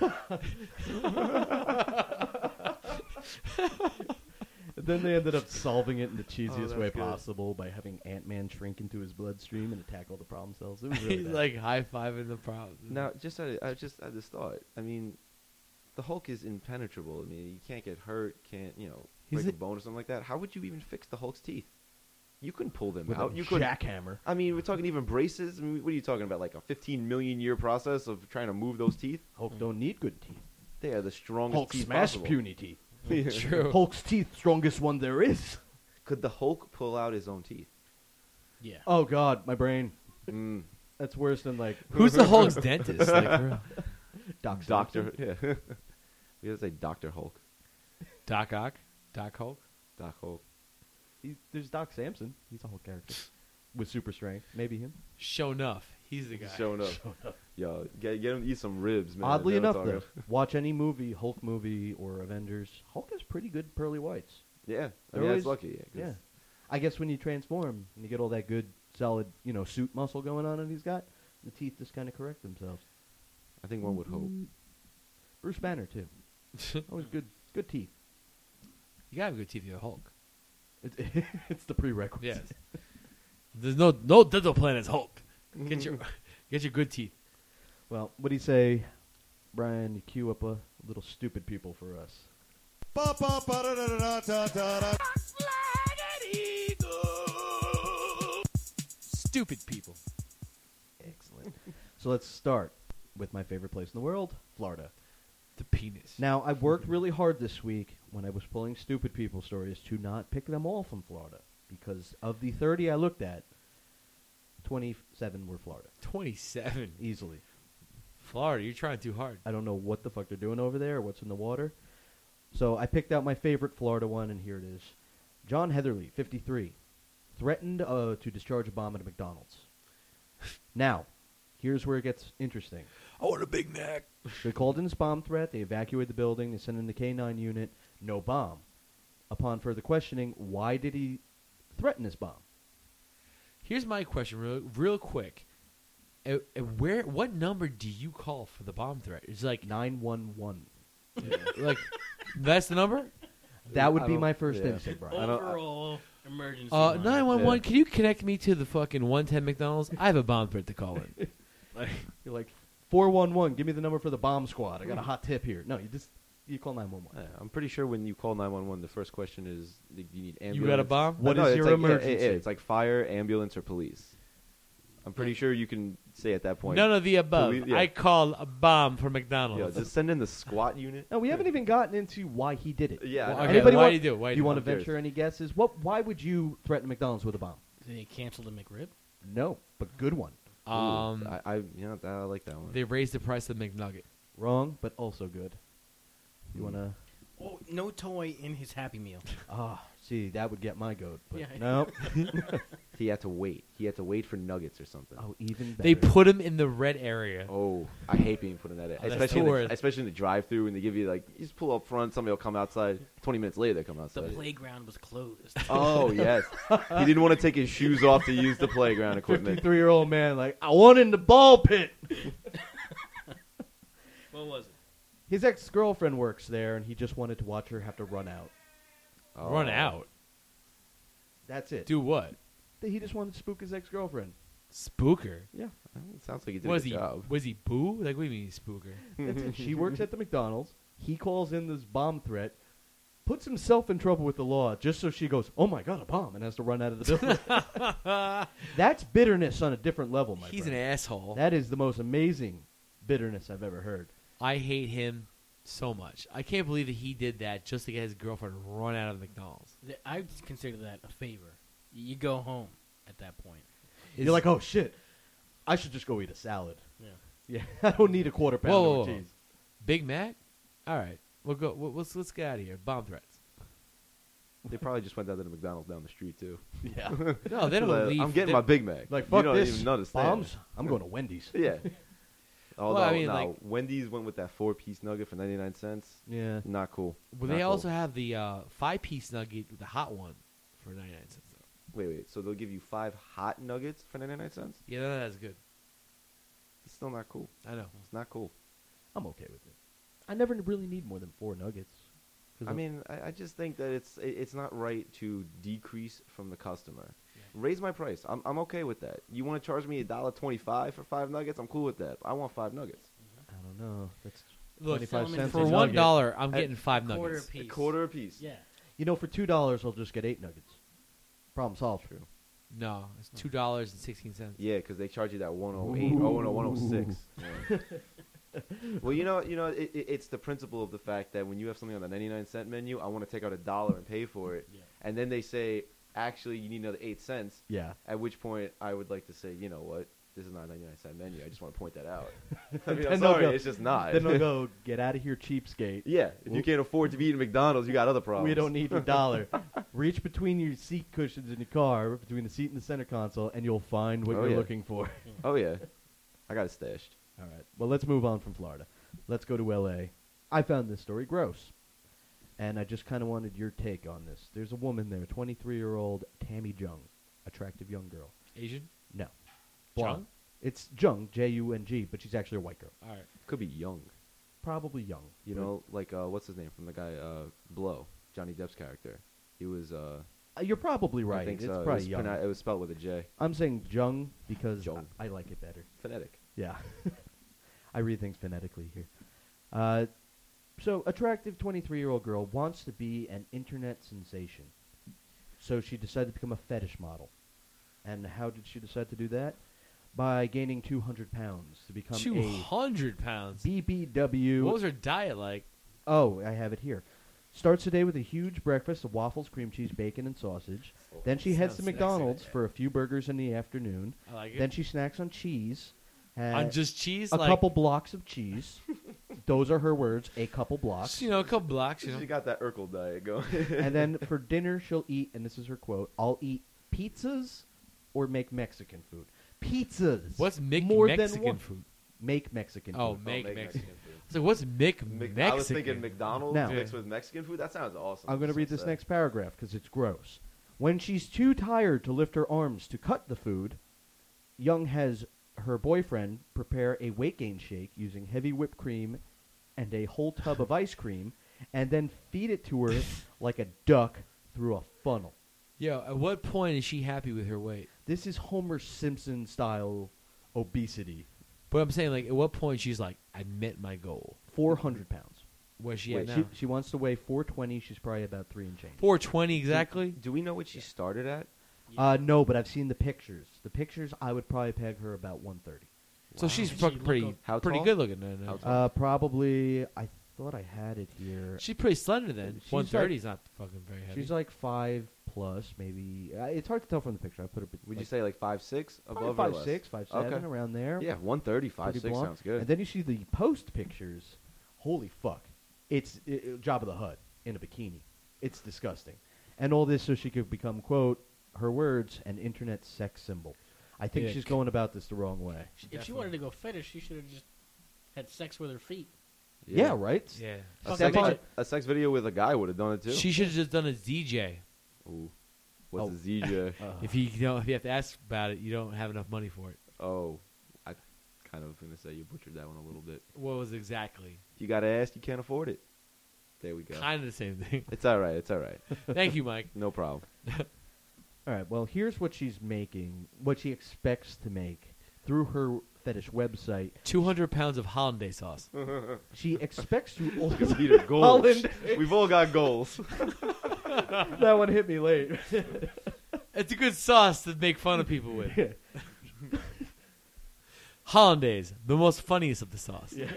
then they ended up solving it in the Oh, cheesiest that's way good. possible by having Ant-Man shrink into his bloodstream and attack all the problem cells. It was really He's bad. like high fiving the problem. Now, just I, I just had this thought. I mean, the Hulk is impenetrable. I mean, you can't get hurt, can't you know He's break a a- bone or something like that. How would you even fix the Hulk's teeth? You couldn't pull them with out. a You could. jackhammer. I mean, we're talking even braces. I mean, what are you talking about? Like a fifteen million year process of trying to move those teeth? Hulk don't need good teeth. They are the strongest Hulk teeth smash possible. puny teeth. True. Hulk's teeth, strongest one there is. Could the Hulk pull out his own teeth? Yeah. Oh God, my brain. Mm. That's worse than like Who's the Hulk's dentist? Like, for real? Doc Doctor. Samson. Yeah. We gotta say Doctor Hulk. Doc Ock? Doc Hulk? Doc Hulk. He's, there's Doc Samson. He's a Hulk character with super strength. Maybe him. Show enough. He's the guy. He's showing up. Yo, get, get him to eat some ribs, man. Oddly You know enough, what I'm though, talking watch any movie, Hulk movie or Avengers. Hulk has pretty good pearly whites. about? Yeah. I They're mean, that's always- lucky. Yeah. 'cause Yeah, I guess when you transform and you get all that good, solid, you know, suit muscle going on that he's got, the teeth just kind of correct themselves. I think one would hope. Bruce Banner too. Always good, good teeth. You gotta have good teeth, you're a Hulk. It's, it's the prerequisite. Yes. There's no no dental plan as Hulk. Get your get your good teeth. Well, what do you say, Brian? You cue up a little stupid people for us. Stupid people. Excellent. So let's start with my favorite place in the world, Florida. The penis. Now, I worked really hard this week when I was pulling stupid people stories to not pick them all from Florida. Because of the thirty I looked at, twenty-seven were Florida. twenty-seven. Easily. Florida, you're trying too hard. I don't know what the fuck they're doing over there or what's in the water. So I picked out my favorite Florida one, and here it is. John Heatherly, fifty-three, threatened uh, to discharge a bomb at a McDonald's. Now, here's where it gets interesting. I want a Big Mac. They called in this bomb threat. They evacuated the building. They sent in the K nine unit. No bomb. Upon further questioning, why did he threaten this bomb? Here's my question, real, real quick. Uh, uh, where? What number do you call for the bomb threat? It's like, nine one one. like that's the number. That would I be don't- my first yeah. instinct, Brian. I don't- Overall emergency. Uh, line. nine one one. Yeah. Can you connect me to the fucking one ten McDonald's? I have a bomb threat to call in. Like, You're like, four one one, give me the number for the bomb squad. I got a hot tip here. No, you just you call nine one one. Yeah, I'm pretty sure when you call nine one one, the first question is, do you need ambulance? you got a bomb? What No, is it's your like- yeah, emergency? Yeah, yeah, it's like fire, ambulance, or police. I'm pretty sure you can say at that point. None of the above. Police- yeah. I call a bomb for Yeah, McDonald's. just send in the SWAT unit. No, we haven't even gotten into why he did it. Yeah. Well, I know. okay, Anybody why want- do you do it? Why Do do you want to I'm curious. venture any guesses? What? Why would you threaten McDonald's with a bomb? Did they cancel the McRib? No, but good one. Ooh, Um, I, I, you know, I like that one. they raised the price of the McNugget. Wrong, but also good. You want to? Oh, no toy in his Happy Meal. Ah, see, that would get my goat. But Yeah. no. He had to wait. He had to wait for nuggets or something. Oh, even better. They put him in the red area. Oh, I hate being put in that, Oh, that's especially in the, horrid. especially in the drive-through, and they give you like, you just pull up front, somebody will come outside. Twenty minutes later, they come The outside. playground was closed. Oh yes, he didn't want to take his shoes off to use the playground equipment. fifty-three-year-old man, like, I want in the ball pit. What was it? His ex-girlfriend works there, and he just wanted to watch her have to run out. Oh. Run out. That's it. Do what? He just wanted to spook his ex-girlfriend. Spooker. Yeah. It sounds like he did Was a he? good job. Was he boo? Like, what do you mean spooker? That's it. She works at the McDonald's. He calls in this bomb threat, puts himself in trouble with the law just so she goes, oh, my God, a bomb, and has to run out of the building. That's bitterness on a different level, my He's friend. an asshole. That is the most amazing bitterness I've ever heard. I hate him so much. I can't believe that he did that just to get his girlfriend run out of McDonald's. Th- I would consider that a favor. You go home at that point. You're like, oh, shit, I should just go eat a salad. Yeah. Yeah, I don't need a quarter pounder Whoa, whoa, with whoa. cheese. Big Mac? All right. We'll go. We'll, let's let's get out of here. Bomb threats. They probably just went down to the McDonald's down the street too. Yeah. No, they don't Like, leave. I'm getting they- my Big Mac. Like, You fuck don't this, even understand. bombs, I'm going to Wendy's. Yeah. Although, I mean, no, like- Wendy's went with that four-piece nugget for ninety-nine cents. Yeah. Not cool. Well, Not they cool. also have the uh, five-piece nugget, the hot one, for ninety-nine cents. Though. Wait, wait. So they'll give you five hot nuggets for ninety-nine cents? Yeah, that- that's good. It's still not cool. I know. It's not cool. I'm okay with it. I never really need more than four nuggets. 'Cause I I'm- mean, I, I just think that it's it, it's not right to decrease from the customer. Raise my price. I'm I'm okay with that. You want to charge me a dollar twenty-five for five nuggets? I'm cool with that. I want five nuggets. I don't know. That's Look, twenty-five Salmon cents for a one nugget. dollar, I'm At getting five quarter nuggets. piece. A quarter a piece. Yeah. You know, for two dollars, I'll just get eight nuggets. Problem solved. True. No, it's two dollars and sixteen cents. Yeah, because they charge you that one oh eight. Oh no, one oh six. Yeah. Well, you know, you know, it, it, it's the principle of the fact that when you have something on the ninety-nine cent menu, I want to take out a dollar and pay for it, Yeah. and then they say, actually, you need another eight cents. Yeah. At which point, I would like to say, you know what, this is not a ninety-nine cent menu. I just want to point that out. I mean, I'm Then they'll sorry, go- it's just not. Then they'll go, get out of here, cheapskate. Yeah, if you can't afford to be eating McDonald's, you got other problems. We don't need a dollar. Reach between your seat cushions in your car, between the seat and the center console, and you'll find what Oh, you're yeah. looking for. Oh yeah, I got it stashed. All right. Well, let's move on from Florida. Let's go to L A. I found this story gross, and I just kind of wanted your take on this. There's a woman there, twenty-three-year-old Tammy Jung, attractive young girl. Asian? No, blonde. Jung? It's Jung, J U N G, but she's actually a white girl. All right. Could be young. Probably young. You but- know, like uh, what's his name from the guy uh, Blow, Johnny Depp's character. He was. Uh, Uh, you're probably I right. think It's so. It probably was, young. pronou- it was spelled with a J. I'm saying Jung because Jung. I, I like it better. Phonetic. Yeah. I read things phonetically here. Uh, so, attractive twenty-three-year-old girl wants to be an internet sensation. So she decided to become a fetish model. And how did she decide to do that? By gaining two hundred pounds to become Two a hundred pounds. B B W. What was her diet like? Oh, I have it here. Starts the day with a huge breakfast of waffles, cream cheese, bacon, and sausage. Then she heads to Sounds sexy. McDonald's for a few burgers in the afternoon. I like it. Then she snacks on cheese. On uh, just cheese, a like couple blocks of cheese. Those are her words. A couple blocks. you know, a couple blocks. You know, She got that Urkel diet going. And then for dinner, she'll eat, and this is her quote: "I'll eat pizzas or make Mexican food. Pizzas. what's Mick more Mexican than one. food? Make Mexican Oh, food. make make Mexican. Mexican food. So what's Mick Mc- Mexican? I was thinking McDonald's Now- mixed with Mexican food. That sounds awesome. I'm going to Just read this say. next paragraph because it's gross. When she's too tired to lift her arms to cut the food, Young has her boyfriend prepare a weight gain shake using heavy whipped cream and a whole tub of ice cream, and then feed it to her like a duck through a funnel. Yo, at what point is she happy with her weight? This is Homer Simpson style obesity. But I'm saying, like, at what point she's like, I met my goal. four hundred pounds. Where's she Wait, at She, now? she wants to weigh four twenty. She's probably about three and change. four twenty exactly. Do we know what she started at? Uh, no, but I've seen the pictures. The pictures, I would probably peg her about one thirty. So Wow. she's Did she fucking look pretty, up- How pretty tall? good looking. No, no. How tall? Uh, probably, I thought I had it here. She's pretty slender then. She's one thirty is not fucking very heavy. She's like five plus, maybe. Uh, it's hard to tell from the picture. I put her. Would like you say like five six probably above five or less? six, five seven, Okay. around there? Yeah, one thirty, five Pretty six blonde. sounds good. And then you see the post pictures. Holy fuck! It's it, it- Job of the Hutt. in a bikini. It's disgusting. And all this so she could become, quote, her words, an internet sex symbol. I think Ick. she's going about this the wrong way. If she Definitely. wanted to go fetish, she should have just had sex with her feet. Yeah, right? Yeah. A Fuck sex, that bitch. a sex video with a guy would have done it too. She should have just done a D J. Ooh. What's Oh. a Z J? Uh, If you, you know, if you have to ask about it, you don't have enough money for it. Oh, I kind of going to say you butchered that one a little bit. What was exactly? If you got to ask, you can't afford it. There we go. Kind of the same thing. It's all right. It's all right. Thank you, Mike. No problem. all right, well, here's what she's making, what she expects to make through her fetish website. Two hundred pounds of hollandaise sauce. She expects to Because Peter, goals. Holland. We've all got goals. That one hit me late. It's a good sauce to make fun of people with. Hollandaise, the most funniest of the sauce. Yeah.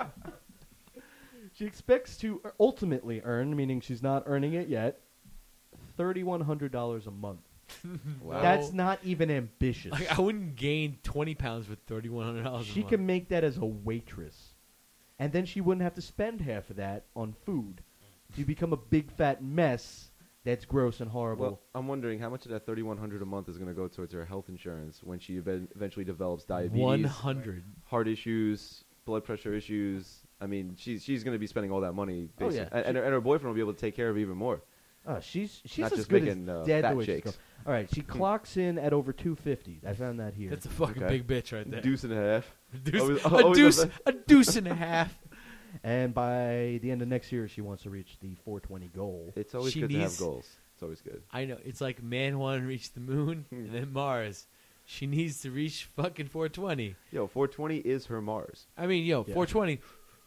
She expects to ultimately earn, meaning she's not earning it yet, thirty-one hundred dollars a month. Wow. That's not even ambitious. Like, I wouldn't gain twenty pounds with thirty-one hundred dollars. She can make that as a waitress. And then she wouldn't have to spend half of that on food. You become a big fat mess that's gross and horrible. Well, I'm wondering how much of that thirty-one hundred dollars a month is going to go towards her health insurance when she ev- eventually develops diabetes, One hundred. heart issues, blood pressure issues. I mean, she's she's going to be spending all that money, Oh, basi- yeah. and, and, her, and her boyfriend will be able to take care of even more. Uh, she's she's Not as just good making, as uh, dead fat the way she's shakes. going. All right, she clocks in at over two fifty. I found that here. That's a fucking Okay. big bitch right there. Deuce and a half. A deuce, Always- a, always deuce a- a deuce and a half. And by the end of next year, she wants to reach the four twenty goal. It's always She good to needs- have goals. It's always good. I know. It's like man wanted to reach the moon and then Mars. She needs to reach fucking four twenty. Yo, four twenty is her Mars. I mean, yo, Yeah. four twenty.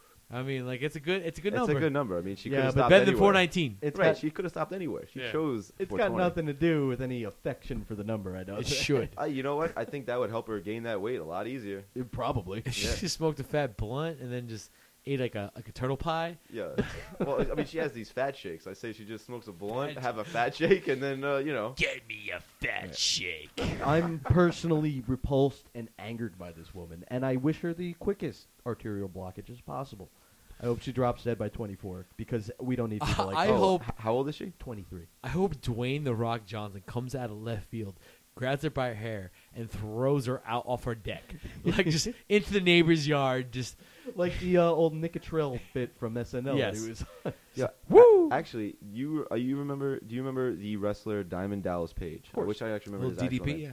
I mean, like it's a good, it's a good It's number. a good number. I mean, she Yeah, could have but stopped Better than anywhere. four nineteen. It's right, got, she could have stopped anywhere. She Yeah. chose. it's four got twenty. nothing to do with any affection for the number. I know. It should. Uh, you know what? I think that would help her gain that weight a lot easier. It probably. She Yeah. just smoked a fat blunt and then just ate like a like a turtle pie. Yeah. Well, I mean, she has these fat shakes. I say she just smokes a blunt, Fat have a fat shake, and then uh, you know. Get me a fat shake. I'm personally repulsed and angered by this woman, and I wish her the quickest arterial blockage as possible. I hope she drops dead by twenty-four because we don't need people like I that. hope- h- How old is she? twenty-three. I hope Dwayne the Rock Johnson comes out of left field, grabs her by her hair, and throws her out off her deck, like just into the neighbor's yard. Just Like the uh, old Nicotrell bit from S N L. Yes. That he was Yeah. Woo! a- Actually, you uh, you remember? Do you remember the wrestler Diamond Dallas Page? course. I wish I actually remember little his D D actual P.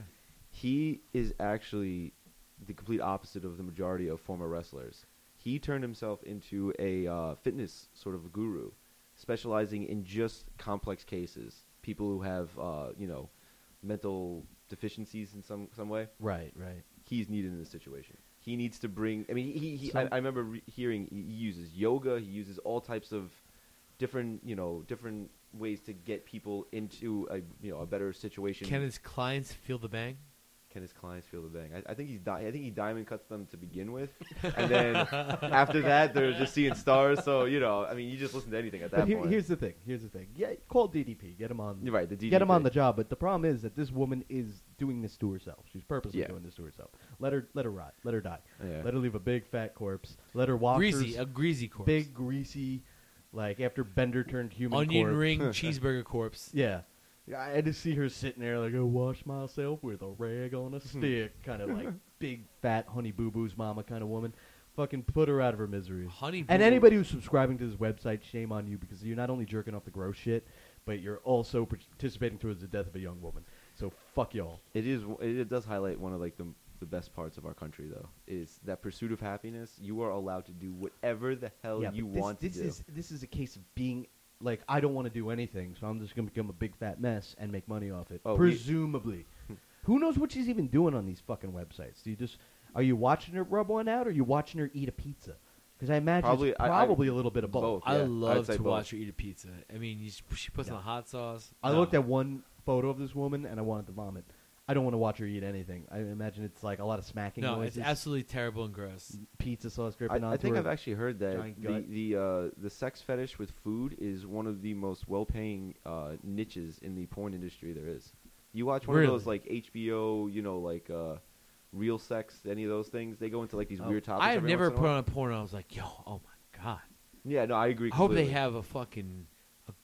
name. Yeah. He is actually the complete opposite of the majority of former wrestlers. He turned himself into a uh, fitness sort of guru, specializing in just complex cases, people who have uh, you know mental deficiencies in some some way. right, right. He's needed in this situation. He needs to bring. I mean, he. he So- I, I remember re- hearing he, he uses yoga. He uses all types of different, you know, different ways to get people into a you know a better situation. Can his clients feel the bang? Can his clients feel the bang? I, I think he's. Di- I think he diamond cuts them to begin with, and then after that they're just seeing stars. So you know, I mean, you just listen to anything at that But here, point. here's the thing. Here's the thing. Yeah, call D D P. Get him on. You're right. The D D P. Get him on the job. But the problem is that this woman is doing this to herself. She's purposely Yeah. doing this to herself. Let her. Let her rot. Let her die. Yeah. Let her leave a big fat corpse. Let her walk. Greasy, a greasy corpse. big greasy, like after Bender turned human. onion corpse. ring cheeseburger corpse. Yeah. I had to see her sitting there like, I wash myself with a rag on a stick, kind of like big, fat, honey boo boo's mama kind of woman. Fucking put her out of her misery. Honey. And Boo- anybody who's subscribing to this website, shame on you because you're not only jerking off the gross shit, but you're also participating towards the death of a young woman. So fuck y'all. It is. It does highlight one of like the the best parts of our country, though, is that pursuit of happiness. You are allowed to do whatever the hell yeah, you but this, want this to do. is this is a case of being like I don't want to do anything, so I'm just gonna become a big fat mess and make money off it. Oh, we- presumably. Who knows what she's even doing on these fucking websites? Do you just are you watching her rub one out, or are you watching her eat a pizza? Because I imagine Probably- it's I- I- probably a little bit of both. both. I Yeah, I'd love say to both. watch her eat a pizza. I mean, you, she puts Yeah. on hot sauce. I No. looked at one photo of this woman and I wanted to vomit. I don't want to watch her eat anything. I imagine it's like a lot of smacking No, noises. it's absolutely terrible and gross. Pizza sauce I, dripping I onto think her. I've actually heard that giant the gut. the uh, the sex fetish with food is one of the most well-paying uh, niches in the porn industry there is. You watch one Really? of those like H B O, you know, like uh, Real Sex, any of those things, they go into like these Oh. weird topics. I have every never once in a put while. on a porn. I was like, yo, oh my god. Yeah, no, I agree. I hope they completely. have a fucking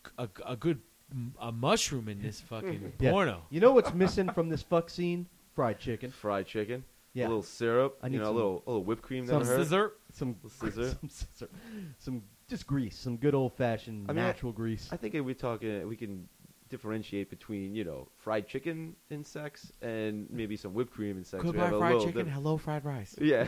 a, a good m- a mushroom in this fucking Yeah. porno. You know what's missing from this fuck scene? Fried chicken. Fried chicken. Yeah. A little syrup. I you need know, some- a little a little whipped cream. some Never heard. Scissor. Some Scissor. some scissor. Some just grease. Some good old fashioned I mean, I- natural grease. I think if we're talking, we can differentiate between you know fried chicken in sex and maybe some whipped cream in sex. We Goodbye have a fried little chicken. diff- Hello fried rice. Yeah,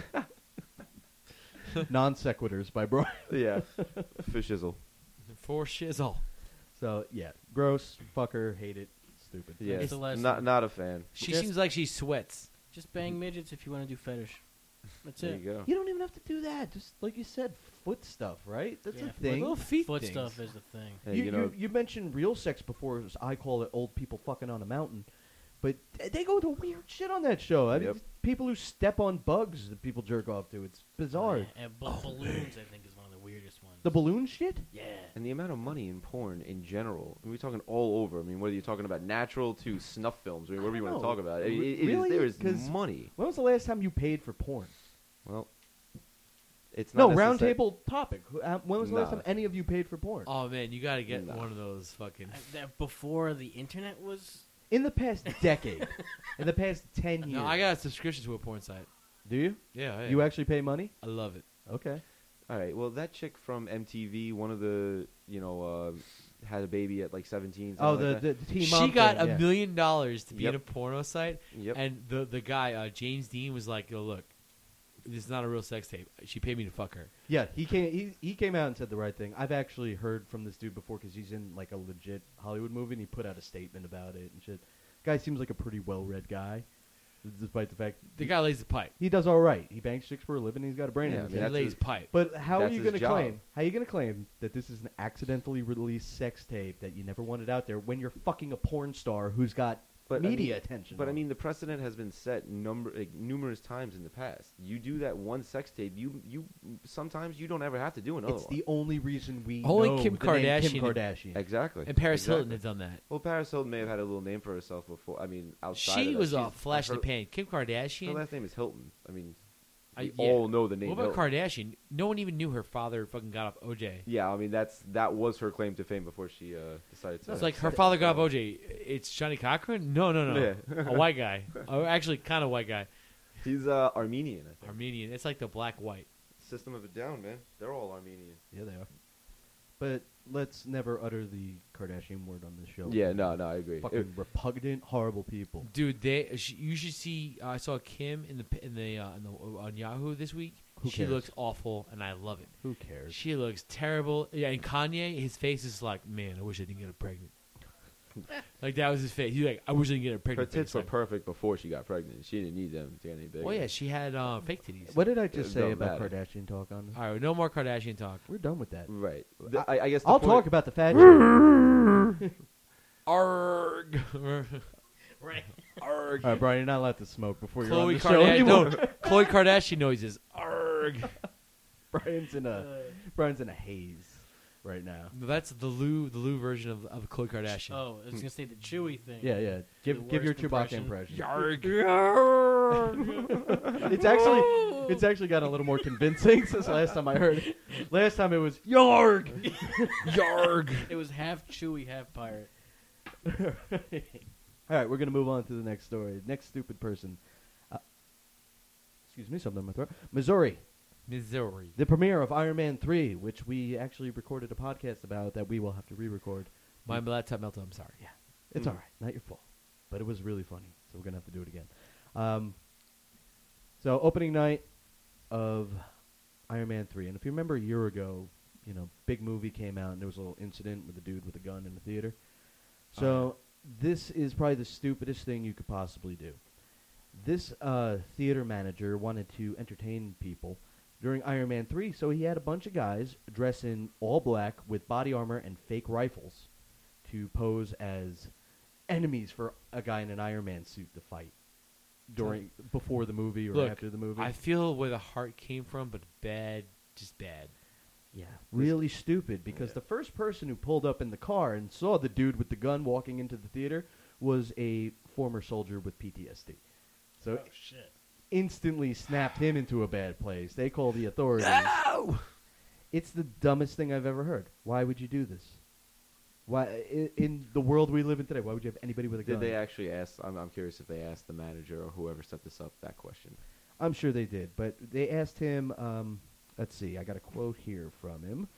Non sequiturs by Brian. yeah. Fish shizzle. For shizzle. So yeah, gross. Fucker. Hate it. Stupid. Yeah, It's the lesson. not not a fan. She Just- seems like she sweats. Just bang midgets if you want to do fetish. That's There it. you go. You don't even have to do that. Just like you said, foot stuff, right? That's Yeah, a thing. Little feet Foot things. stuff is the thing. Hey, you, you know, you, you mentioned real sex before. As I call it old people fucking on a mountain. But th- they go to weird shit on that show. I mean, Yep. people who step on bugs that people jerk off to. It's bizarre. Yeah, and ba- balloons, I think, is one of the weirdest ones. The balloon shit? yeah. and the amount of money in porn in general. I mean, we're talking all over. I mean, whether you're talking about natural to snuff films, I mean, whatever you want to know. talk about, it, Re- it is, really? there is 'Cause- money. When was the last time you paid for porn? Well, it's No, not round necessar- table topic. Who- uh, When was the last Nah. time any of you paid for porn? Oh man, you got to get Nah. one of those fucking. Uh, that before the internet was. In the past decade. In the past ten years. No, I got a subscription to a porn site. Do you? Yeah, yeah. You actually pay money? I love it. Okay. All right. Well, that chick from M T V, one of the, you know, uh, had a baby at like seventeen. Oh, something the, like the, the teen She mom got thing, a yeah. million dollars to be Yep. in a porno site, that. Yep. and the the guy uh, James Dean was like, "Yo, look, this is not a real sex tape. She paid me to fuck her." Yeah, he came. He, he came out and said the right thing. I've actually heard from this dude before because he's in like a legit Hollywood movie, and he put out a statement about it and shit. Guy seems like a pretty well-read guy, despite the fact The guy lays the pipe. he does all right. He banks chicks for a living. He's got a brain Yeah, in I his mean, head. He that's lays his- pipe. But how are that's you his going to job. claim? How are you going to claim that this is an accidentally released sex tape that you never wanted out there when you're fucking a porn star who's got But I media mean- attention? But I on? mean, the precedent has been set number like, numerous times in the past. You do that one sex tape, you you sometimes you don't ever have to do another it's one. the only reason we Only know Kim the name Kim Kardashian- Kardashian. exactly. And Paris exactly. Hilton had done that. Well, Paris Hilton may have had a little name for herself before. I mean, outside She of that, was a she's- flash in her, the pan. Kim Her Kardashian. last name is Hilton. I mean, I- we yeah. all know the name. What about Hilton. Kardashian? No one even knew her father fucking got off O J. Yeah, I mean that's that was her claim to fame before she uh, decided to. It's like her set it. father got off O J. It's Johnny Cochran? No, no, no. Yeah. A white guy. Oh, actually, kind of white guy. He's uh, Armenian, I think. Armenian. It's like the black white. System of a Down, man. They're all Armenian. Yeah, they are. But let's never utter the Kardashian word on this show. Yeah, no, no, I agree. Fucking It- repugnant, horrible people. Dude, they sh- you should see. Uh, I saw Kim in the p- in the, uh, in the on Yahoo this week. Who she cares? looks awful, and I love it. Who cares? She looks terrible. Yeah, and Kanye, his face is like, man, I wish I didn't get her pregnant. Like that was his face. He's like, I wish I didn't get her her pregnant. tits face. were Like, perfect before she got pregnant. She didn't need them to get any bigger. well, yeah, she had uh, fake titties. What did I just It say don't about matter. Kardashian talk on this? All right, no more Kardashian talk. We're done with that. Right. The- I, I guess the I'll point- talk about the fat shit. Arg. Right. Arg. All right, Brian, you're not allowed to smoke before you're on Khloe the show Kardashian. anymore. No, Khloe Kardashian noises. Arg. Brian's in a Uh, Brian's in a haze right now. No, that's the Lou, the Lou version of of Khloe Kardashian. oh, I was gonna say the Chewy thing. Yeah, yeah. Give The give your worst Chewbacca impression. impression. Yarg. It's actually it's actually got a little more convincing since the last time I heard it. Last time it was Yarg. Yarg. It was half Chewy, half pirate. All right, we're gonna move on to the next story. Next stupid person. Uh, excuse me, something in my throat. Missouri. Missouri. The premiere of Iron Man three, which we actually recorded a podcast about that we will have to re-record. My laptop melted. I'm sorry. Yeah, it's Mm. all right. Not your fault. But it was really funny, so we're going to have to do it again. Um, so, opening night of Iron Man three. And if you remember a year ago, you know, big movie came out, and there was a little incident with a dude with a gun in the theater. So, Oh, this is probably the stupidest thing you could possibly do. This uh, theater manager wanted to entertain people during Iron Man three, so he had a bunch of guys dressed in all black with body armor and fake rifles to pose as enemies for a guy in an Iron Man suit to fight during before the movie or Look, after the movie. I feel where the heart came from, but bad, just bad. yeah, really stupid because Yeah. the first person who pulled up in the car and saw the dude with the gun walking into the theater was a former soldier with P T S D. So Oh shit. instantly snapped him into a bad place. They call the authorities. No! It's the dumbest thing I've ever heard. Why would you do this? Why i- in the world we live in today? Why would you have anybody with a gun? Did they actually ask? I'm, I'm curious if they asked the manager or whoever set this up that question. I'm sure they did, but they asked him. Um, let's see, I got a quote here from him.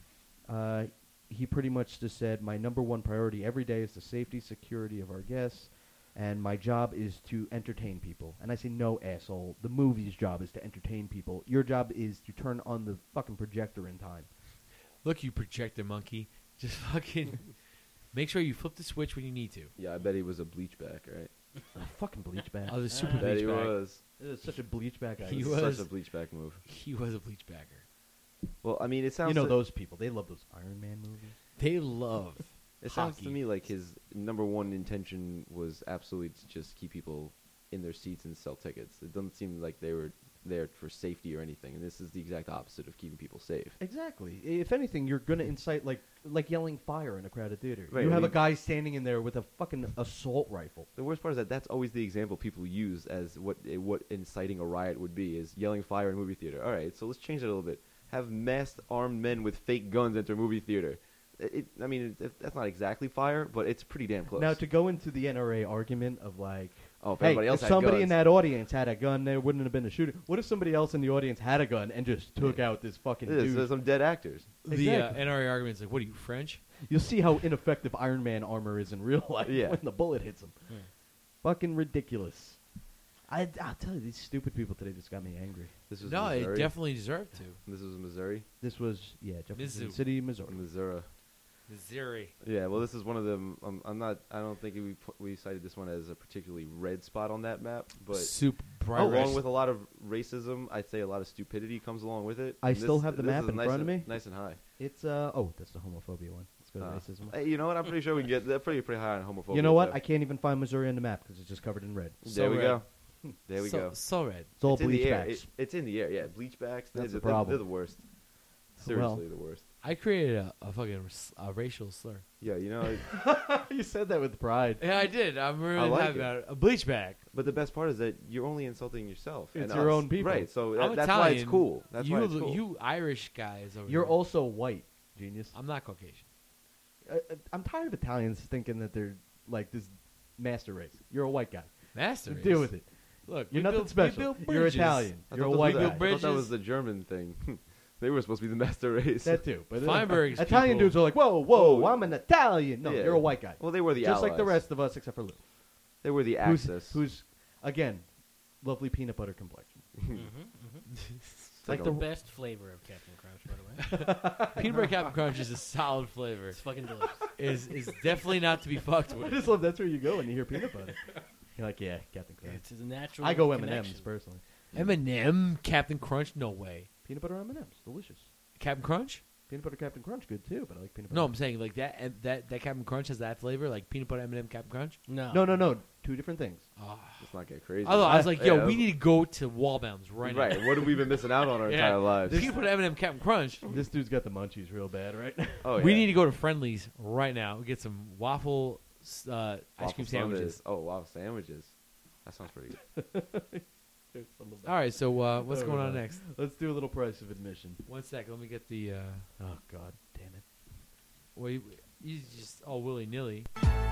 Uh, he pretty much just said, "My number one priority every day is the safety, security of our guests, and my job is to entertain people." And I say, "No, asshole. The movie's job is to entertain people. Your job is to turn on the fucking projector in time." Look, you projector monkey. Just fucking make sure you flip the switch when you need to. Yeah, I bet he was a bleachback, right? Oh, fucking bleachback. Oh, the super I bet he bleachback. was. It was such a bleachback guy. He It's was. such a bleachback move. He was a bleachbacker. Well, I mean, it sounds. You know to, those people. They love those Iron Man movies. They love. It sounds to hockey. me like his number one intention was absolutely to just keep people in their seats and sell tickets. It doesn't seem like they were there for safety or anything, and this is the exact opposite of keeping people safe. Exactly. If anything, you're going to incite like like yelling fire in a crowded theater. Right, you I have mean- a guy standing in there with a fucking assault rifle. The worst part is that that's always the example people use as what eh, what inciting a riot would be, is yelling fire in a movie theater. All right, so let's change it a little bit. Have masked armed men with fake guns enter a movie theater. It, it, I mean, it, that's not exactly fire, but it's pretty damn close. Now, to go into the N R A argument of like, oh, if hey, everybody else if had somebody guns, in that audience had a gun, there wouldn't have been a shooting. What if somebody else in the audience had a gun and just took out this fucking There's- dude? there's some dead actors. The uh, Exactly. N R A argument is like, what are you, French? You'll see how ineffective Iron Man armor is in real life Yeah. when the bullet hits him. Yeah. Fucking ridiculous. I, I'll tell you, these stupid people today just got me angry. This was No, Missouri. it definitely deserved to. This was Missouri, This was, yeah, Jefferson Mizzou. City, Missouri. Missouri. Missouri. Yeah, well, this is one of them. Um, I'm not. I don't think we pu- we cited this one as a particularly red spot on that map, but Soup bright along red. with a lot of racism, I'd say a lot of stupidity comes along with it. I And still this- have the this map is in nice front of and- me. Nice and high. It's, uh, oh, that's the homophobia one. Let's go to Uh, racism. Hey, you know what? I'm pretty sure we can get that pretty pretty high on homophobia. You know what? too. I can't even find Missouri on the map because it's just covered in red. So there we red. go. There we so, go. So red. It's all it's in the air. bleachbacks. It, it's in the air. Yeah, bleachbacks. They're, That's the they're- problem. They're the worst. Seriously, the worst. I created a, a fucking s- a racial slur. Yeah, you know. You said that with pride. Yeah, I did. I'm really I like happy it. about it. A bleach bag. But the best part is that you're only insulting yourself. It's and your us. own people. Right. So I'm that, that's why it's Italian. cool. That's you, why it's cool. you Irish guys over You're here. also white, genius. I'm not Caucasian. I, I- I'm tired of Italians thinking that they're like this master race. You're a white guy. Master. Deal race. with it. Look, You're we nothing built- we special. built You're bridges. Italian. I You're a thought that white was guy. the- I thought that Bridges. was the German thing. They were supposed to be the master race. That too. But uh, Feinberg's Italian people- dudes are like, whoa, whoa, Oh, I'm an Italian. No, yeah. you're a white guy. Well, they were the Just like the allies. rest of us, except for Lou. They were the Who's, axis. who's, again, lovely peanut butter complexion. Mm-hmm, mm-hmm. It's like like the- a- The best flavor of Captain Crunch, by the way. Peanut butter Captain Crunch is a solid flavor. It's fucking delicious. Is is definitely not to be fucked I with. just love that's where you go when you hear peanut butter. You're like, yeah, Captain Crunch. It's a natural. I go M and connection. M's personally. M and M Captain Crunch? No way. Peanut butter M and M's, delicious. Captain Crunch? Peanut butter Captain Crunch, good too. But I like peanut butter. No, I'm saying like that. and That that Captain Crunch has that flavor, like peanut butter M and M Captain Crunch. No. no, no, no, two different things. Oh. Let's not get crazy. I, thought- I was like, yo, Yeah, we need to go to Wallbounds right, right. now. What have we been missing out on our Yeah. entire lives? Peanut butter M and M Captain Crunch. This dude's got the munchies real bad, right? Oh, yeah. We need to go to Friendly's right now. We get some waffle uh, ice Waffle cream sandwiches. sundaes. Oh, wow, sandwiches. That sounds pretty good. All right, so uh, what's Oh, going on God. next? Let's do a little price of admission. One sec. Let me get the. Uh, Oh God, damn it! well, you, you just all willy nilly.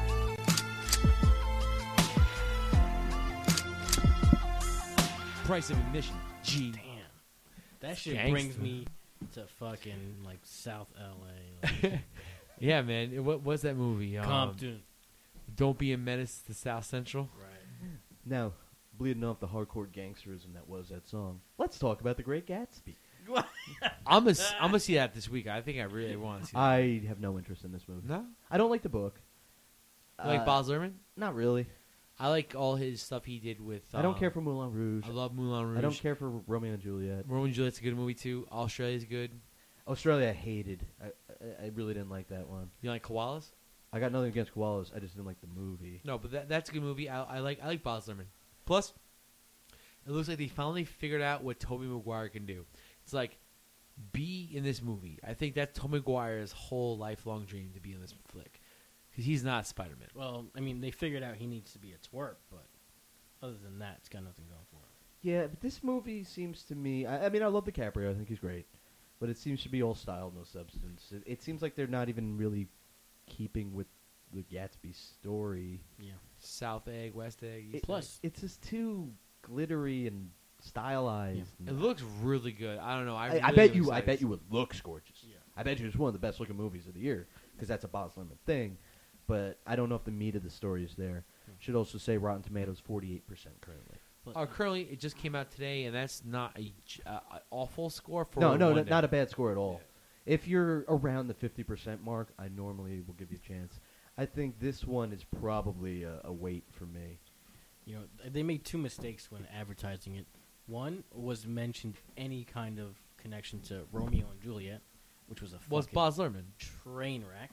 Price of admission. G. Damn. That shit Gangsta. brings me to fucking like South L A. Like, Yeah, man. It- What was that movie? Um, Compton. Don't be a menace to South Central. Right. Now, bleeding off the hardcore gangsterism that was that song. Let's talk about The Great Gatsby. I'm gonna I'm gonna see that this week. I think I really want to see that. I have no interest in this movie. No, I don't like the book. you like Uh, Baz Luhrmann. Not really. I like all his stuff he did with. I don't um, care for Moulin Rouge. I love Moulin Rouge. I don't care for Romeo and Juliet. Romeo and Juliet's a good movie too. Australia's good. Australia, I hated. I, I, I really didn't like that one. You like Koalas? I got nothing against koalas. I just didn't like the movie. No, but that, that's a good movie. I, I like I like Baz Luhrmann. Plus, it looks like they finally figured out what Tobey Maguire can do. It's like be in this movie. I think that's Tobey Maguire's whole lifelong dream to be in this flick because he's not Spider Man. Well, I mean, they figured out he needs to be a twerp, but other than that, it's got nothing going for it. Yeah, but this movie seems to me. I, I mean, I love DiCaprio. I think he's great, but it seems to be all style, no substance. It, it seems like they're not even really keeping with the Gatsby story. Yeah. South egg, West egg. East It- Plus- it's just too glittery and stylized. egg. and- it looks really good. I don't know. I, I, really I bet am you. I excited. bet you it looks gorgeous. Yeah. I bet you it's one of the best looking movies of the year because that's a Baz Luhrmann thing. But I don't know if the meat of the story is there. Hmm. Should also say Rotten Tomatoes forty eight percent currently. But- Uh, currently, it just came out today, and that's not a j- uh, a awful score for No, no, one no, day. not a bad score at all. If you're around the fifty percent mark, I normally will give you a chance. I think this one is probably a, a wait for me. You know, th- they made two mistakes when advertising it. One was mentioned any kind of connection to Romeo and Juliet, which was a Well, it's fucking Baz Luhrmann. train wreck.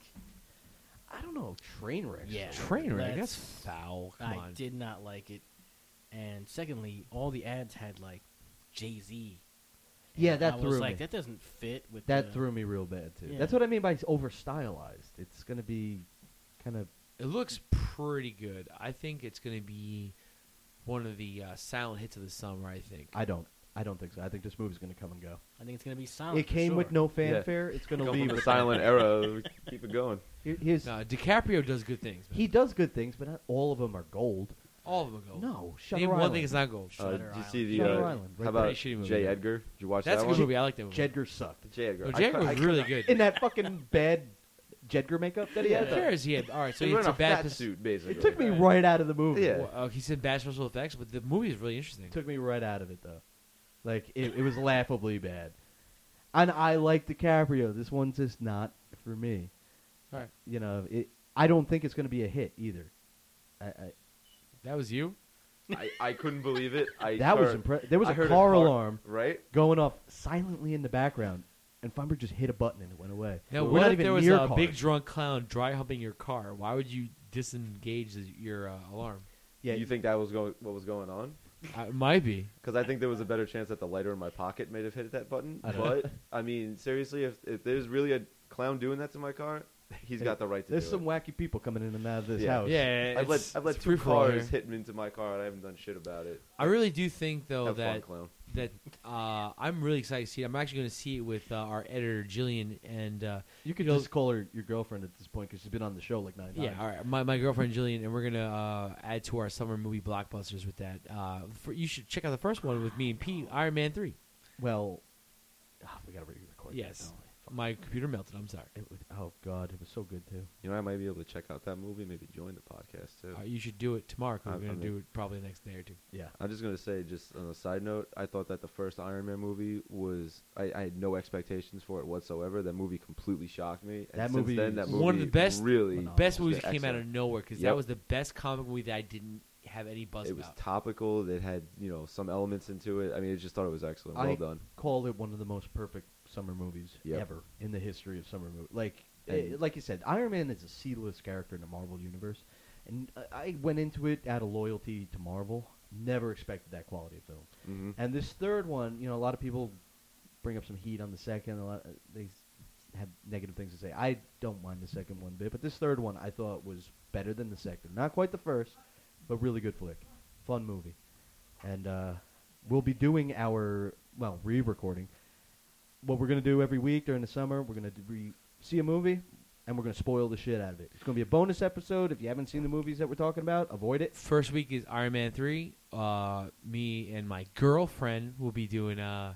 I don't know, train wreck. Yeah. Train wreck. That's- That's foul. Come I on. did not like it. And secondly, all the ads had like Jay Z. Yeah, that I threw was me. like, that doesn't fit with That the, threw me real bad too. Yeah. That's what I mean by over stylized. It's gonna be kind of It looks pretty good. I think it's going to be one of the uh, silent hits of the summer. I think. I don't. I don't think so. I think this movie's gonna come and go. I think it's gonna be silent. It for came with sure. no fanfare. It's gonna Come leave from the with silent era. Keep it going. Here- Here's, No, DiCaprio does good things. Man. he does good things, but not all of them are gold. All of them are gold. No, Shutter Name Island. one thing that's not gold. Uh, Shutter did you Island. see the? Shutter Uh, Island, right how there. about Shitty movie. J. Edgar? Did you watch That's that a good one? movie. I like that movie. Jedgar sucked. J. Edgar. No, I Jedgar cou- I was cou- really good. In that fucking bad Jedgar makeup that he Yeah. had. Who cares? He had all right. So He it's was a in a bad fat pers- suit, basically. It took me right out of the movie. Yeah. Well, uh, he said bad special effects, but the movie is really interesting. It took me right out of it though. Like it, it was laughably bad. And I like DiCaprio. This one's just not for me. All right. You know, it. I don't think it's going to be a hit either. I, I, That was you. I, I couldn't believe it. I that was heard- impressive. There was I a heard car car- alarm right? going off silently in the background, and Feinberg just hit a button and it went away. Now, We're what not if even there was near a cars. big drunk clown dry humping your car? Why would you disengage the, your uh, alarm? Yeah, You think that was going? What was going on? Uh, it might be. Because I think there was a better chance that the lighter in my pocket may have hit that button. I don't But I mean, seriously, if, if there's really a clown doing that to my car, he's got the right to there's do some it. wacky people coming in and out of this Yeah. house. Yeah, I've let it's- I've let it's two free-for-all cars here. hit into my car and I haven't done shit about it. I really do think though Have fun, that clown. that uh, I'm really excited to see it. I'm actually going to see it with uh, our editor Jillian and uh, You could You know- just call her your girlfriend at this point because she's been on the show like nine yeah, times. all right, my my girlfriend Jillian, and we're gonna uh, add to our summer movie blockbusters with that. Uh, for, you should check out the first one with me and Pete, Iron Man three. Well, ah, we got to re-record. that, Yes, don't we? my computer melted. I'm sorry. It was, oh God, it was so good too. You know, I might be able to check out that movie, maybe join the podcast too. Uh, you should do it tomorrow. Cause I- we're gonna I'm do in. it probably the next day or two. Yeah. I'm just gonna say, just on a side note, I thought that the first Iron Man movie was I, I had no expectations for it whatsoever. That movie completely shocked me. And That since movie then, is that movie One of the best- really phenomenal. Best was movies that came out of excellent. nowhere because Yep. that was the best comic movie that I didn't have any buzz It was about. topical. It had you know some elements into it. I mean, I just thought it was excellent. Well I done. Call it one of the most perfect summer movies Yep. ever in the history of summer movies. Like, And- eh, like you said, Iron Man is a C-list character in the Marvel universe, and I- I went into it out of loyalty to Marvel. Never expected that quality of film. hmm And this third one, you know, a lot of people bring up some heat on the second. A lot, they s- have negative things to say. I don't mind the second one bit, but this third one I thought was better than the second. Not quite the first, but really good flick, fun movie. And uh, we'll be doing our well re-recording. What we're gonna do every week during the summer, we're gonna do re- see a movie, and we're gonna spoil the shit out of it. It's gonna be a bonus episode. If you haven't seen the movies that we're talking about, avoid it. First week is Iron Man three. Uh, me and my girlfriend will be doing uh,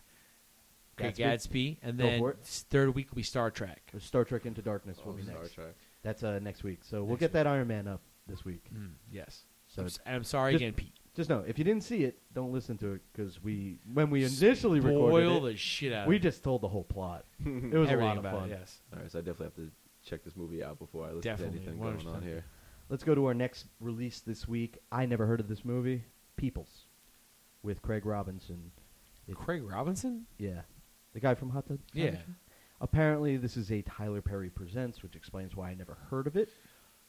Great Gatsby? Gatsby, and Go then for it. s- third week will be Star Trek. Star Trek Into Darkness will Oh, be Star next. Trek. That's uh, next week. So we'll Next get that Iron Man up this week. Mm, yes. So I'm, s- and I'm sorry just- again, Pete. just know if you didn't see it, don't listen to it because we when we initially Spoil recorded it, the shit out. we of just told the whole plot. All It was a everything lot of about fun. it. Yes. right, so I definitely have to check this movie out before I listen Definitely, to anything one going hundred on percent. here. Let's go to our next release this week. I never heard of this movie, Peoples, with Craig Robinson. It- Craig Robinson. Yeah, the guy from Hot Tub. Yeah. Time Machine? Apparently, this is a Tyler Perry Presents, which explains why I never heard of it.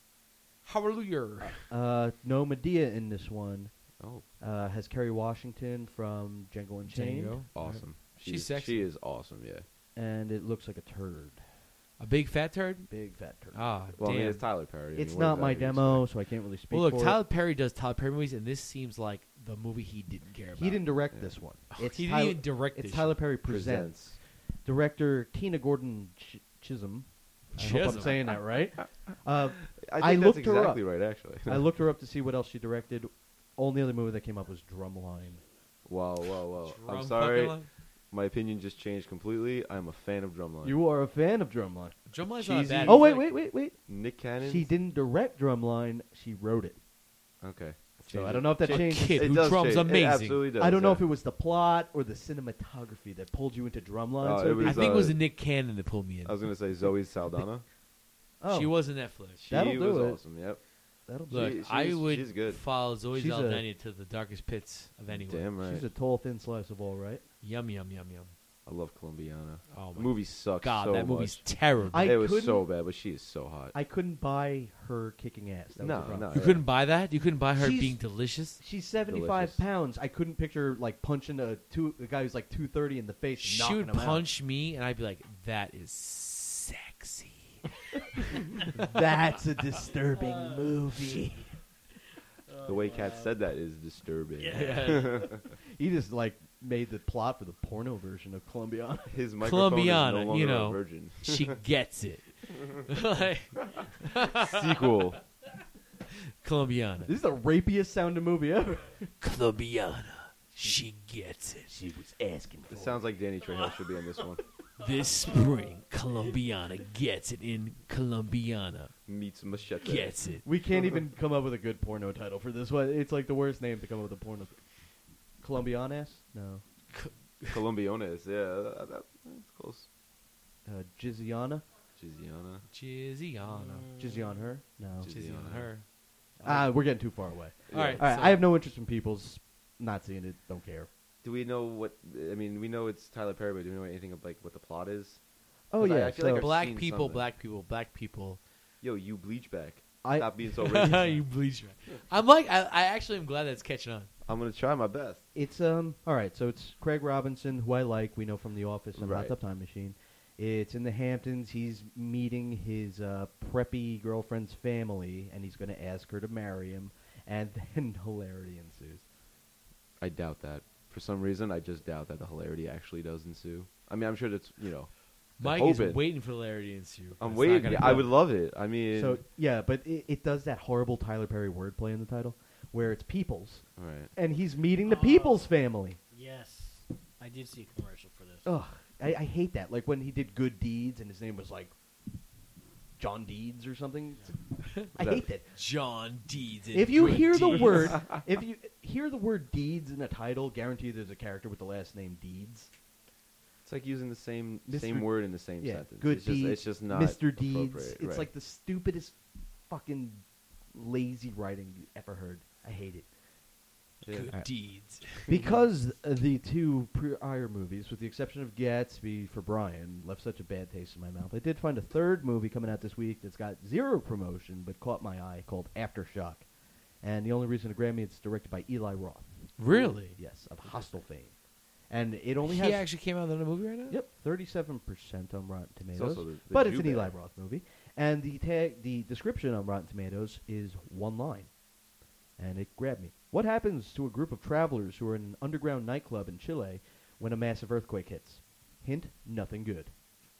Hallelujah. Uh, no Medea in this one. Oh, Uh, has Kerry Washington from Django Unchained, Django. awesome. She's She's sexy. She is awesome. Yeah. and it looks like a turd, A big fat turd. big fat turd. Ah, Well, I damn. mean, it's Tyler Perry. I It's mean, what not does my that even demo, expect? so I can't really speak well, look, for Tyler it. Perry does Tyler Perry movies, and this seems like the movie he didn't care about. He didn't direct Yeah. this one. Oh, It's he didn't Tyler, even direct It's this Tyler shit. Perry Presents. Presents. Director Tina Gordon Ch- Chisholm I hope I'm Chisholm. saying that right. Uh, I think I that's looked her up. exactly right, actually. I looked her up to see what else she directed. Only other movie that came up was Drumline. Whoa, whoa, whoa! Drum I'm sorry. fucking line? My opinion just changed completely. I'm a fan of Drumline. You are a fan of Drumline. Drumline's not Cheesy. bad. Oh, It's wait, like- wait, wait, wait. Nick Cannon. She didn't direct Drumline. She wrote it. Okay. So Change I it. don't know if that A changes. kid It who does drums change. It amazing. absolutely does. I don't know yeah. if it was the plot or the cinematography that pulled you into Drumline. Oh, so it to was, I speak. think it was uh, the Nick Cannon that pulled me in. I was gonna say Zoe Saldana. Oh, She was in Netflix. She That'll do was it. awesome. Yep. that'll do Look, it. She- I she's- would she's good. follow Zoe She's a- Saldana to the darkest pits of anywhere. Damn right. She's a tall, thin slice of all right. Yum yum yum yum. I love Colombiana. Oh The my movie sucks God, so that movie's much. terrible. I it was couldn't- so bad, but she is so hot. I couldn't buy her kicking ass. That was No, the problem. no. you couldn't buy that. You couldn't buy her She's- being delicious. She's seventy-five Delicious. pounds. I couldn't picture like punching a two a guy who's like two thirty in the face. And She knocking would him out. punch me, and I'd be like, "That is sexy." That's a disturbing movie. the way Kat said that is disturbing. Yeah. He just like made the plot for the porno version of Colombiana. His microphone is Colombiana, no longer you know. a virgin. She gets it. Like, Sequel. Colombiana. This is the rapiest sounding movie ever. Colombiana. She gets it. She was asking It sounds like Danny Trejo should be on this one. This spring, Colombiana gets it in Colombiana. Meets Machete. Gets it. We can't even come up with a good porno title for this one. It's like the worst name to come up with a porno. Colombianas? No. Colombianes. Yeah, that, that, that's close. Uh, Giziana? Giziana. Jizziana. Jizzy on her? No. Jizzy Jizzy on on her. Ah, we're getting too far away. All right. All right, so- I have no interest in Peoples. Not seeing it. Don't care. Do we know what? I mean, we know it's Tyler Perry, but do we know anything of like what the plot is? Oh 'Cause I- yeah. I feel like so I've Black seen people, something. black people, black people. Yo, you bleach back. I Stop being so racist. you bleach. I'm like, I, I actually am glad that's catching on. I'm gonna try my best. it's um all right. So it's Craig Robinson, who I like. We know from The Office and Right. Hot Tub Time Machine. It's in the Hamptons. He's meeting his uh, preppy girlfriend's family, and he's going to ask her to marry him. And then hilarity ensues. I doubt that. For some reason, I just doubt that the hilarity actually does ensue. I mean, I'm sure that's you know. Mike hoping. is waiting for hilarity to ensue. but I'm it's not waiting. gonna I come. would love it. I mean, So yeah, but it, it does that horrible Tyler Perry wordplay in the title, where it's Peoples, all right. and he's meeting the Oh. Peoples family. Yes, I did see a commercial for this. Ugh, I, I hate that. Like when he did Good Deeds, and his name was like John Deeds or something. It's- I That- hate that. John Deeds. and If you Good hear the Deeds. word, if you hear the word Deeds in a title, guarantee there's a character with the last name Deeds. It's like using the same Mister same word in the same Yeah, sentence. Good it's just, Deeds. It's just not Mister Deeds. appropriate, It's right. like the stupidest fucking lazy writing you ever heard. I hate it. Yeah. Good Alright. Deeds. Because uh, the two prior movies, with the exception of Gatsby for Brian, left such a bad taste in my mouth, I did find a third movie coming out this week that's got zero promotion but caught my eye called Aftershock. And the only reason to grab me, it's directed by Eli Roth. Really? Yes, of Hostel fame. And it only He has actually came out in a movie right now. yep thirty-seven percent on Rotten Tomatoes, also the- the but it's Jew an Eli bag. Roth movie. And the tag, the description on Rotten Tomatoes is one line, and it grabbed me. What happens to a group of travelers who are in an underground nightclub in Chile when a massive earthquake hits? Hint: nothing good.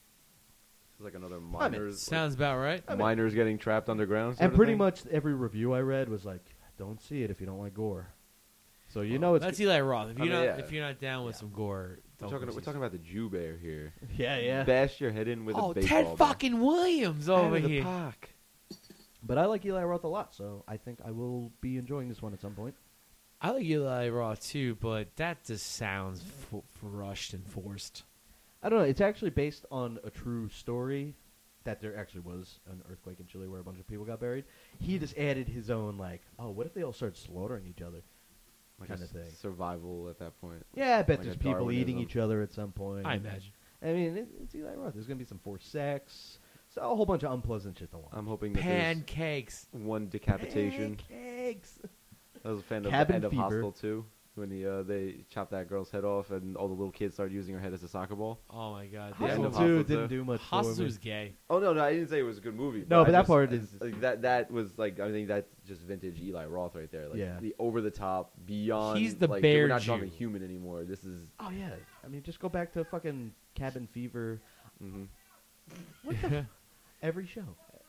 It's like another mean, miners. Sounds about right. like, miners getting trapped underground. sort And of pretty thing? much every review I read was like, "Don't see it if you don't like gore." So you know it's That's Eli Roth. If I you're mean, not, yeah. if you're not down with Yeah. some gore, We're don't talking, go we're see talking about the Jew bear here. yeah, yeah. Bash your head in with Oh, a baseball Ted bat. fucking Williams Out over of the here. park. But I like Eli Roth a lot, so I think I will be enjoying this one at some point. I like Eli Roth too, but that just sounds f- rushed and forced. I don't know. It's actually based on a true story that there actually was an earthquake in Chile where a bunch of people got buried. He just added his own, like, oh, what if they all start slaughtering each other? Like Kind a of thing. s- survival at that point. Yeah, I bet Like there's a people eating Darwinism. each other at some point. I imagine. I mean, it, it's Eli Roth. There's going to be some forced sex. So a whole bunch of unpleasant shit to watch. I'm hoping that Pancakes. there's one decapitation. Pancakes. I was a fan of Cabin the end of fever. Hostel too, when the uh, they chopped that girl's head off and all the little kids started using her head as a soccer ball. Oh my god. Yeah, Hostel no, two Hostel didn't two. do much for Hostel me. was gay. Oh no, no, I didn't say it was a good movie. No, I but that just- part I- is- like, that. That was like I think that's just vintage Eli Roth right there. Like Yeah. the over the top, beyond. He's the like, bear We're not Jew. talking human anymore. This is. Oh, yeah. I mean, just go back to fucking Cabin Fever. hmm Every show.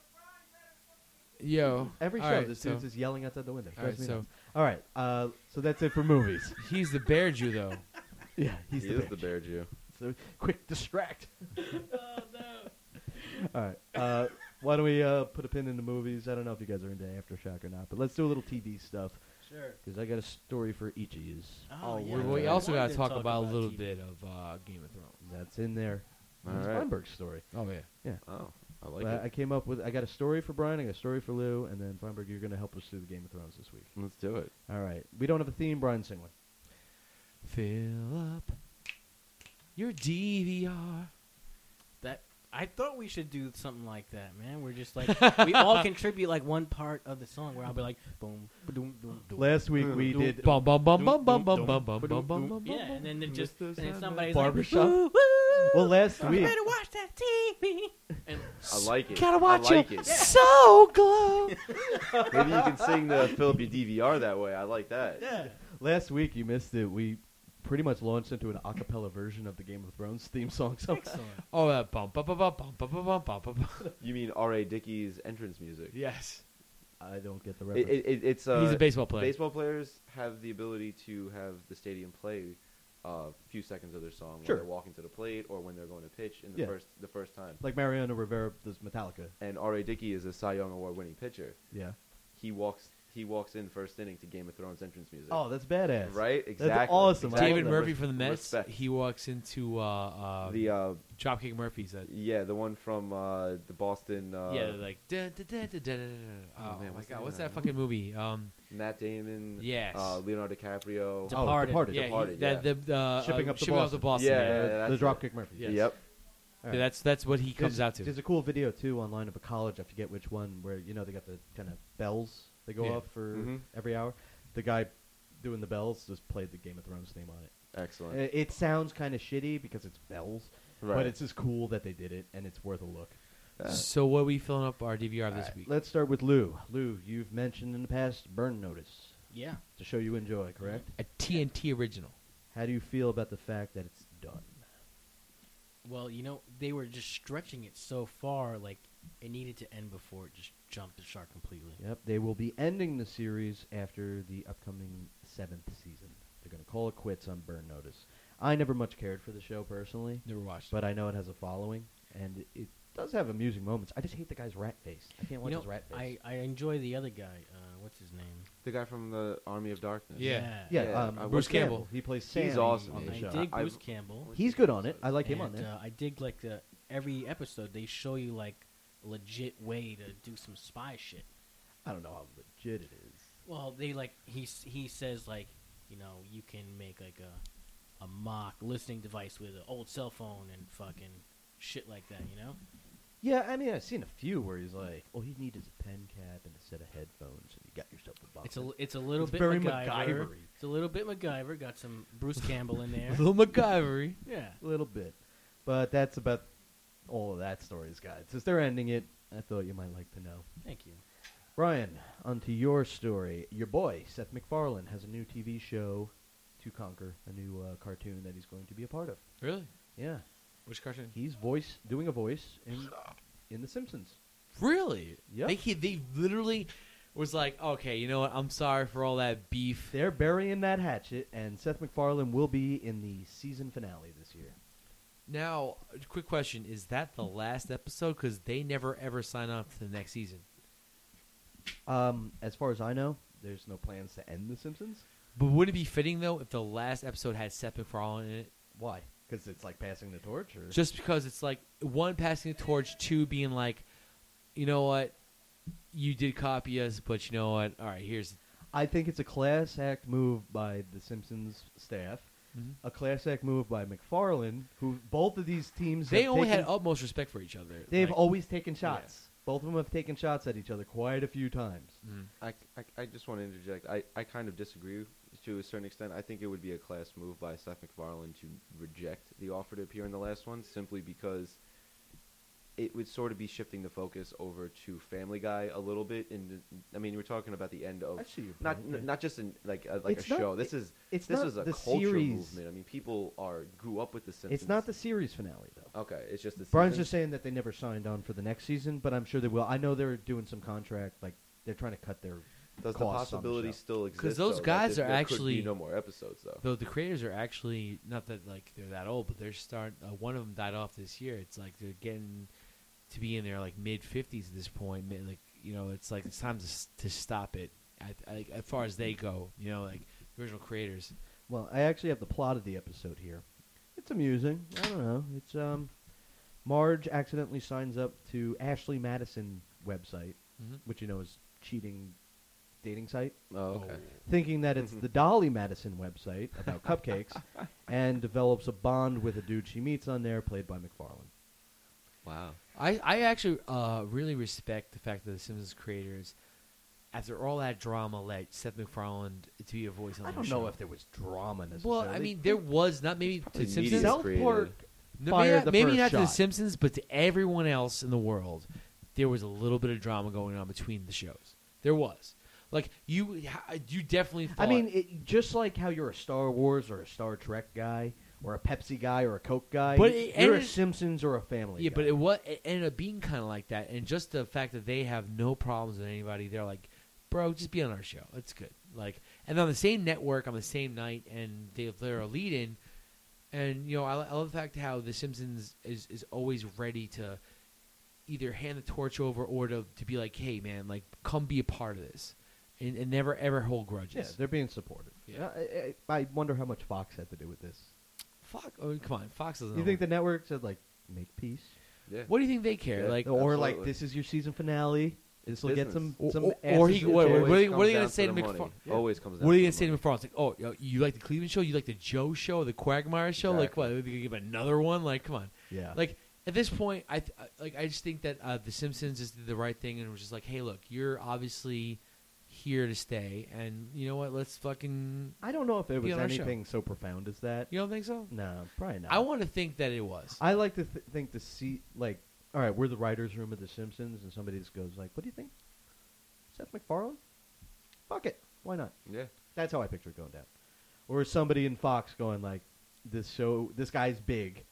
Yo, Every all show. right, This so dude's just yelling outside the window. all right, Drives me so nuts. All right. Uh, so that's it for movies. he's the bear Jew though. Yeah, he's he the is bear. the bear Jew. So quick, distract. Oh no. All right. Uh, why don't we uh, put a pin in the movies? I don't know if you guys are into Aftershock or not, but let's do a little T V stuff Sure. because I got a story for each of you. Oh, yeah. we, we I also wanted got to to talk talk about, about a little T V. bit of uh, Game of Thrones. That's in there. All It's right. Weinberg's story. Oh yeah. Oh, I like But it. I came up with. I got a story for Brian. I got a story for Lou, and then Feinberg, you're going to help us through the Game of Thrones this week. Let's do it. All right. We don't have a theme. Brian, sing one. Fill up your D V R. That I thought we should do something like that, man. We're just like we all contribute like one part of the song where I'll be like boom, boom, boom, boom. Last week we Doom, did. Bum bum bum bum bum Dum, bum dum, bum bum bum bum bum. Yeah, and then it just and Mister then somebody's Barbershop. like, woo, woo, Well, last you week. better watch that T V. And I like it. Gotta watch I like it. it. So glow. Maybe you can sing the fill up your D V R that way. I like that. yeah. Last week you missed it. We pretty much launched into an a cappella version of the Game of Thrones theme song. So Excellent. Oh, that bum bum bum bum bum bum bum bum bum. You mean R A. Dickey's entrance music? Yes. I don't get the It, reference. it, it, it's uh, He's a baseball player. Baseball players have the ability to have the stadium play a uh, few seconds of their song Sure. when they're walking to the plate or when they're going to pitch in the Yeah. first the first time. Like Mariano Rivera does Metallica. And R A. Dickey is a Cy Young Award winning pitcher. Yeah. He walks he walks in first inning to Game of Thrones entrance music. Oh, that's badass. right? Exactly. That's awesome. I Exactly. David love that. Murphy from the Mets. Respect. He walks into uh, uh, The uh, Dropkick Murphys. That yeah, the one from uh, the Boston. Uh, yeah, like dun, dun, dun, dun, dun, dun, dun. Oh, Oh, man, my what's the god, name what's of that that fucking movie? Um, Matt Damon. Yes. Uh, Leonardo DiCaprio. Departed. Oh, Departed. yeah, he, Departed, that, yeah. the uh, Shipping uh, up to shipping up to Boston. Yeah, yeah. yeah, the that's Dropkick it. Murphy. Yes. Yep. All Yeah, that's that's what he comes there's, out to. There's a cool video too online of a college. I forget which one, where you know they got the kind of bells they go Yeah. off for Mhm. every hour. The guy doing the bells just played the Game of Thrones theme on it. Excellent. It, it sounds kind of shitty because it's bells, right. but it's just cool that they did it, and it's worth a look. Yeah. So what are we filling up our D V R All this right, week? let's start with Lou. Lou, you've mentioned in the past Burn Notice. Yeah. It's a show you enjoy, correct? A T N T original. How do you feel about the fact that it's done? Well, you know, they were just stretching it so far, like it needed to end before it just jumped the shark completely. Yep, they will be ending the series after the upcoming seventh season. They're going to call it quits on Burn Notice. I never much cared for the show personally, Never watched. but I know it has a following, and it, it does have amusing moments. I just hate the guy's rat face. I can't watch You know, his rat face. I, I enjoy the other guy. Uh, what's his name? The guy from the Army of Darkness. Yeah. yeah, yeah, um, I Bruce Bruce Campbell. He plays Sam He's awesome. on the I show. dig I- Bruce Campbell. He's good on it. I like him on and, there. Uh, I dig like the every episode they show you like a legit way to do some spy shit. I don't know how legit it is. Well, they like he s- he says like you know you can make like a a mock listening device with an old cell phone and fucking shit like that. You know. Yeah, I mean, I've seen a few where he's like, all you need is a pen cap and a set of headphones, and you got yourself a box. It's a it's a little It's bit very MacGyver. MacGyver-y. It's a little bit MacGyver. Got some Bruce Campbell in there. Little MacGyver. Yeah. A little bit. But that's about all of that story's got. Since they're ending it, I thought you might like to know. Thank you. Brian, onto your story. Your boy, Seth MacFarlane, has a new T V show to conquer, a new uh, cartoon that he's going to be a part of. Really? Yeah. Which cartoon? He's voice doing a voice in in The Simpsons. Really? Yep. They he- they literally was like, okay, you know what? I'm sorry for all that beef. They're burying that hatchet, and Seth MacFarlane will be in the season finale this year. Now, a quick question: is that the last episode? Because they never ever sign on to the next season. Um, as far as I know, there's no plans to end The Simpsons. But wouldn't it be fitting though if the last episode had Seth MacFarlane in it? Why? Because it's like passing the torch, or Just because it's like one passing the torch, two being like, you know what, you did copy us, but you know what? All right, here's I think it's a class act move by the Simpsons staff, a class act move by MacFarlane, who both of these teams they have only taken, had utmost respect for each other. they've Like, always taken shots. Both of them have taken shots at each other quite a few times. mhm. I, I, I just want to interject. I, I kind of disagree to a certain extent. I think it would be a class move by Seth MacFarlane to reject the offer to appear in the last one simply because it would sort of be shifting the focus over to Family Guy a little bit. In the, I mean, we're talking about the end of I see your not point, n- yeah. not just in like a, like It's a not- show. This is It's this not is a the culture series. movement. I mean, people are grew up with the Simpsons. It's not the series finale though. Okay, it's just the Brian's season? just saying that they never signed on for the next season, but I'm sure they will. I know they're doing some contract, like they're trying to cut their. Does the costs on the possibility show. still exist? 'Cause those though, that guys there- are there could actually- be no more episodes though. Though the creators are actually not that like they're that old, but they're start. Uh, one of them died off this year. It's like they're getting to be in their like mid fifties at this point. Mid, like you know, it's like it's time to s- to stop it. At, like, as far as they go, you know, like the original creators. Well, I actually have the plot of the episode here. It's amusing. I don't know. It's um, Marge accidentally signs up to Ashley Madison website, Mm-hmm. which you know is cheating dating site, Oh, okay. thinking that it's the Dolly Madison website about cupcakes, and develops a bond with a dude she meets on there, played by McFarlane. Wow. I, I actually uh, really respect the fact that the Simpsons creators, after all that drama, let Seth MacFarlane to be a voice on I their don't show. know if there was drama necessarily. Well, I mean, there was not maybe to probably Simpsons. media South created. Park No, fired maybe the maybe first not to the shot. Simpsons, but to everyone else in the world, there was a little bit of drama going on between the shows. There was, like you, you definitely. Thought, I mean, it, just like how you're a Star Wars or a Star Trek guy, or a Pepsi guy or a Coke guy, But it you're a ended- Simpsons or a Family yeah, guy. but it was it ended up being kind of like that, and just the fact that they have no problems with anybody, they're like, bro, just be on our show. It's good. Like, and on the same network on the same night, and they, they're a lead-in. And you know, I, I love the fact how the Simpsons is is always ready to either hand the torch over or to to be like, hey, man, like, come be a part of this, and, and never ever hold yeah, grudges. they're being supportive. Yeah. I, I, I wonder how much Fox had to do with this. Fuck, oh, come on, Fox doesn't. You know. think the network said like, make peace, Yeah. What do you think they care? Yeah. Like, or like Absolutely. this is your season finale? This will get some Or- some. or- or he- asses what- in what- jail. what are they- Always what are they comes gonna down say to to the McFar- money. Yeah. Always comes down what are you to gonna the say to money. McFarlane? It's like, oh, yo, you like the Cleveland show? You like the Joe show, the Quagmire show? Like, Exactly. what? Are they gonna give another one? Like, come on. Yeah, Like at this point, I th- I- like I just think that uh, the Simpsons just did the right thing and was just like, hey, look, you're obviously here to stay, and you know what? Let's fucking. I don't know if it Be was on our show. anything so profound as that. You don't think so? No, probably not. I want to think that it was. I like to th- think to see like, all right, we're the writers' room of The Simpsons, and somebody just goes like, "What do you think, Seth MacFarlane? Fuck it, why not?" Yeah. That's how I picture it going down. Or somebody in Fox going like, "This show, this guy's big.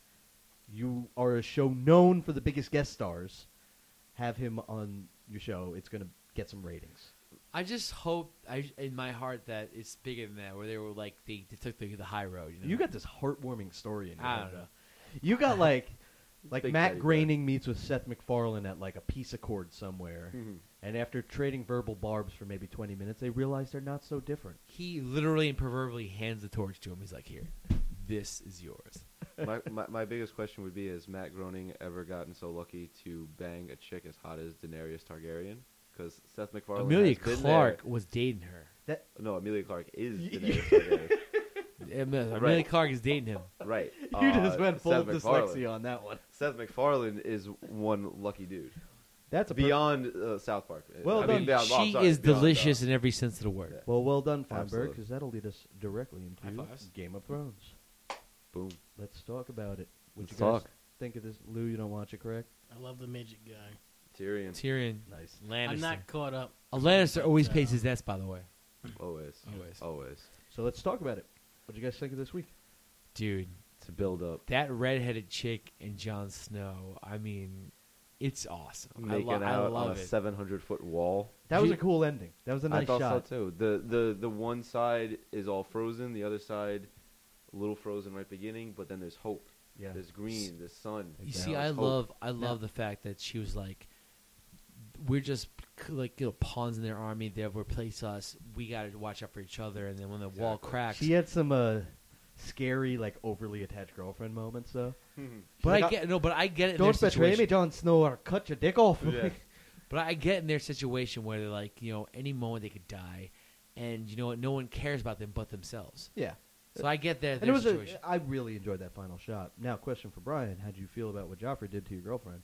You are a show known for the biggest guest stars. Have him on your show. It's gonna get some ratings." I just hope, I in my heart, that it's bigger than that. Where they were like they, they took the, the high road. You, know? You got this heartwarming story in your I head, don't know. though. You got like, like Big Matt teddy bear. Groening meets with Seth MacFarlane at like a peace accord somewhere, Mhm. and after trading verbal barbs for maybe twenty minutes, they realize they're not so different. He literally and proverbially hands the torch to him. He's like, "Here, this is yours." my, my my biggest question would be: has Matt Groening ever gotten so lucky to bang a chick as hot as Daenerys Targaryen? Because Seth MacFarlane Amelia has been Clark there. was dating her. That No, Amelia Clark is Daenerys Targaryen. Amelia Right. Amelia Clark is dating him. Right. you just Uh, went full Seth MacFarlane. dyslexia on that one. Seth MacFarlane is one lucky dude. That's a per- Beyond uh, South Park. Well I done. mean, beyond, oh, I'm She sorry, is beyond, uh, delicious in every sense of the word. Yeah. well, well done, Feinberg, Absolutely. because that'll lead us directly into High fives. Game of Thrones. Boom. Let's talk about it. What Let's you guys talk. think of this? Lou, you don't watch it, correct? I love the midget guy. Tyrion. Tyrion Nice. Lannister. I'm not caught up. A Lannister always But, pays uh, his debts, by the way. Always. Always. Always. So let's talk about it. What do you guys think of this week? Dude, To build up. that redheaded chick in Jon Snow, I mean, it's awesome. I, Making lo- I out on love a it. seven hundred foot wall. That was You- a cool ending. That was a nice I thought shot. so too. The, the the one side is all frozen, the other side a little frozen right beginning, but then there's hope. Yeah. There's green, there's sun. You Exactly. see, Now I there's hope. love, I love the fact that she was like, we're just c- like you know pawns in their army. They'll replace us. We got to watch out for each other. And then when the wall Exactly. cracks, She had some uh, scary, like overly attached girlfriend moments, though. but like, I get no, but I get it. In Don't their betray me, situation. Jon Snow, or cut your dick off. Yeah. But I get in their situation where they're like, you know, any moment they could die, and you know what? No one cares about them but themselves. yeah. So I get that. And their it was situation. a, I really enjoyed that final shot. Now, question for Brian: how do you feel about what Joffrey did to your girlfriend?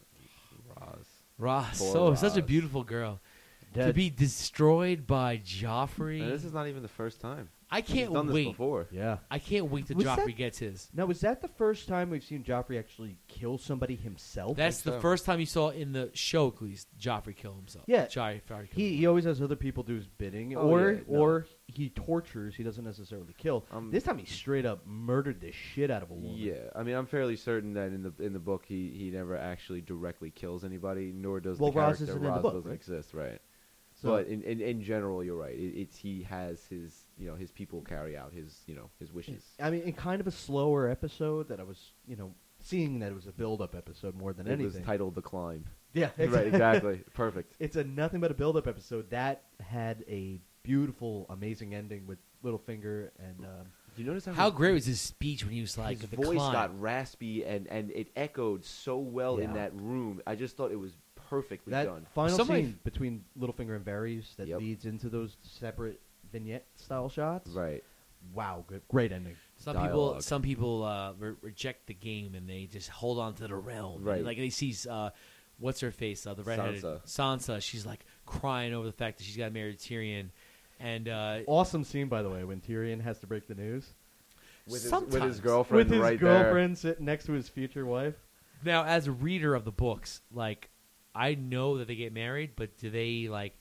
Roz. Ross, Poor so such a Ross. beautiful girl to Dead. be destroyed by Joffrey. And this is not even the first time. I He's can't done this wait. before. Yeah. I can't wait till Was Joffrey that- gets his. Now, is that the first time we've seen Joffrey actually kill somebody himself? That's the so. first time you saw in the show, at least, Joffrey kill himself. Yeah. Joffrey, Joffrey kill He he always has other people do his bidding, Oh, or yeah, no. or he tortures. He doesn't necessarily kill. Um, this time he straight up murdered the shit out of a woman. Yeah, I mean, I'm fairly certain that in the in the book he, he never actually directly kills anybody, nor does Well, the Roz character. isn't in the Roz book, doesn't right? exist, right? So- but in, in in general, you're right. It, it's he has his you know his people carry out his you know his wishes. I mean, in kind of a slower episode that I was, you know, seeing that it was a build-up episode more than It anything. was titled "The Climb." yeah, Right, exactly, perfect. It's a nothing but a build-up episode that had a beautiful, amazing ending with Littlefinger and. Um, Do you notice how How his, great was his speech when he was like, his the voice climb. got raspy and and it echoed so well in Yeah. that room? I just thought it was perfectly that done. final Somebody- scene between Littlefinger and Varys that Yep. leads into those separate vignette-style shots. Right. Wow, good, great ending. Some people, dialogue. some people uh, re- reject the game and they just hold on to the realm. Right. Like they see, uh, what's her face, uh, the redheaded Sansa. Sansa. She's like crying over the fact that she's got married to Tyrion, and uh, Awesome scene, by the way, when Tyrion has to break the news With his, with his Sometimes. girlfriend with his right girlfriend sitting next to his future wife. now as a reader of the books, like I know that they get married, but do they like,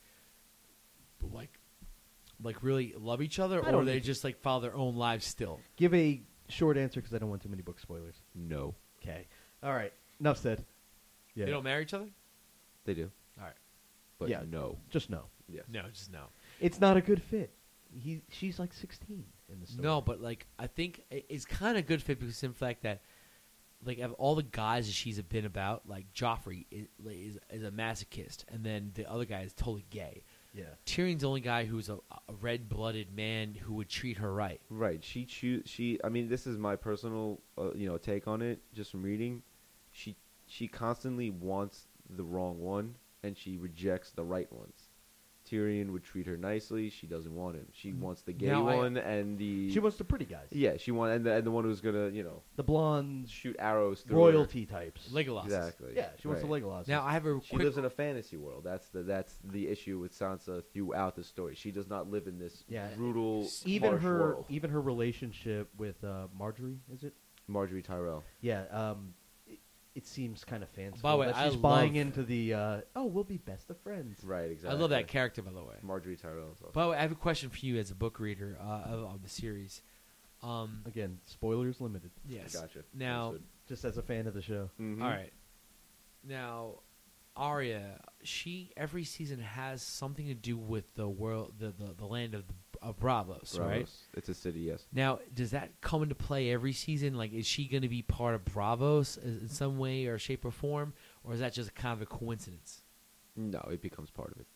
like, like really love each other, I or don't they need- just like follow their own lives still? Give a short answer because I don't want too many book spoilers. there. No, Okay. All right. Enough said. Yeah. They don't marry each other. they do. All right. But Yeah. no. Just no. Yes. No, just no. It's not a good fit. He, she's like sixteen in the story. No, but like I think i- it's kind of good fit because of the fact that like of all the guys that she's been about, like Joffrey is, is is a masochist, and then the other guy is totally gay. yeah. Tyrion's the only guy who's a, a red-blooded man who would treat her right. Right. She choose. She. I mean, this is my personal, uh, you know, take on it, just from reading. She she constantly wants the wrong one, and she rejects the right ones. Tyrion would treat her nicely. She doesn't want him. She wants the gay Now, I- one and the. She wants the pretty guys. Yeah, she want and the, and the one who's gonna, you know, The blonde shoot arrows through royalty types. Legolas. Her. Exactly. Yeah, she wants right. the Legolas. Now I have a She quick. lives in a fantasy world. That's the that's the issue with Sansa throughout the story. She does not live in this Yeah. brutal, even harsh her world. even her relationship with uh, Marjorie, is it? Marjorie Tyrell. Yeah. Um, it, it seems kind of fanciful. By the way, that I she's buying love- into the uh, oh, we'll be best of friends. Right. I Exactly. love that character, by the way. Marjorie Tyrell. Is awesome. By the way, I have a question for you as a book reader uh, of, of the series. Um, Again, spoilers limited. yes. Gotcha. Now, Understood. Just as a fan of the show. Mhm. all right. Now, Arya, she every season has something to do with the world, the the, the land of the, of Bravos, right? Bravos. It's a city, yes. Now, does that come into play every season? Like, is she going to be part of Bravos in in some way or shape or form, or is that just kind of a coincidence? No, it becomes part of it.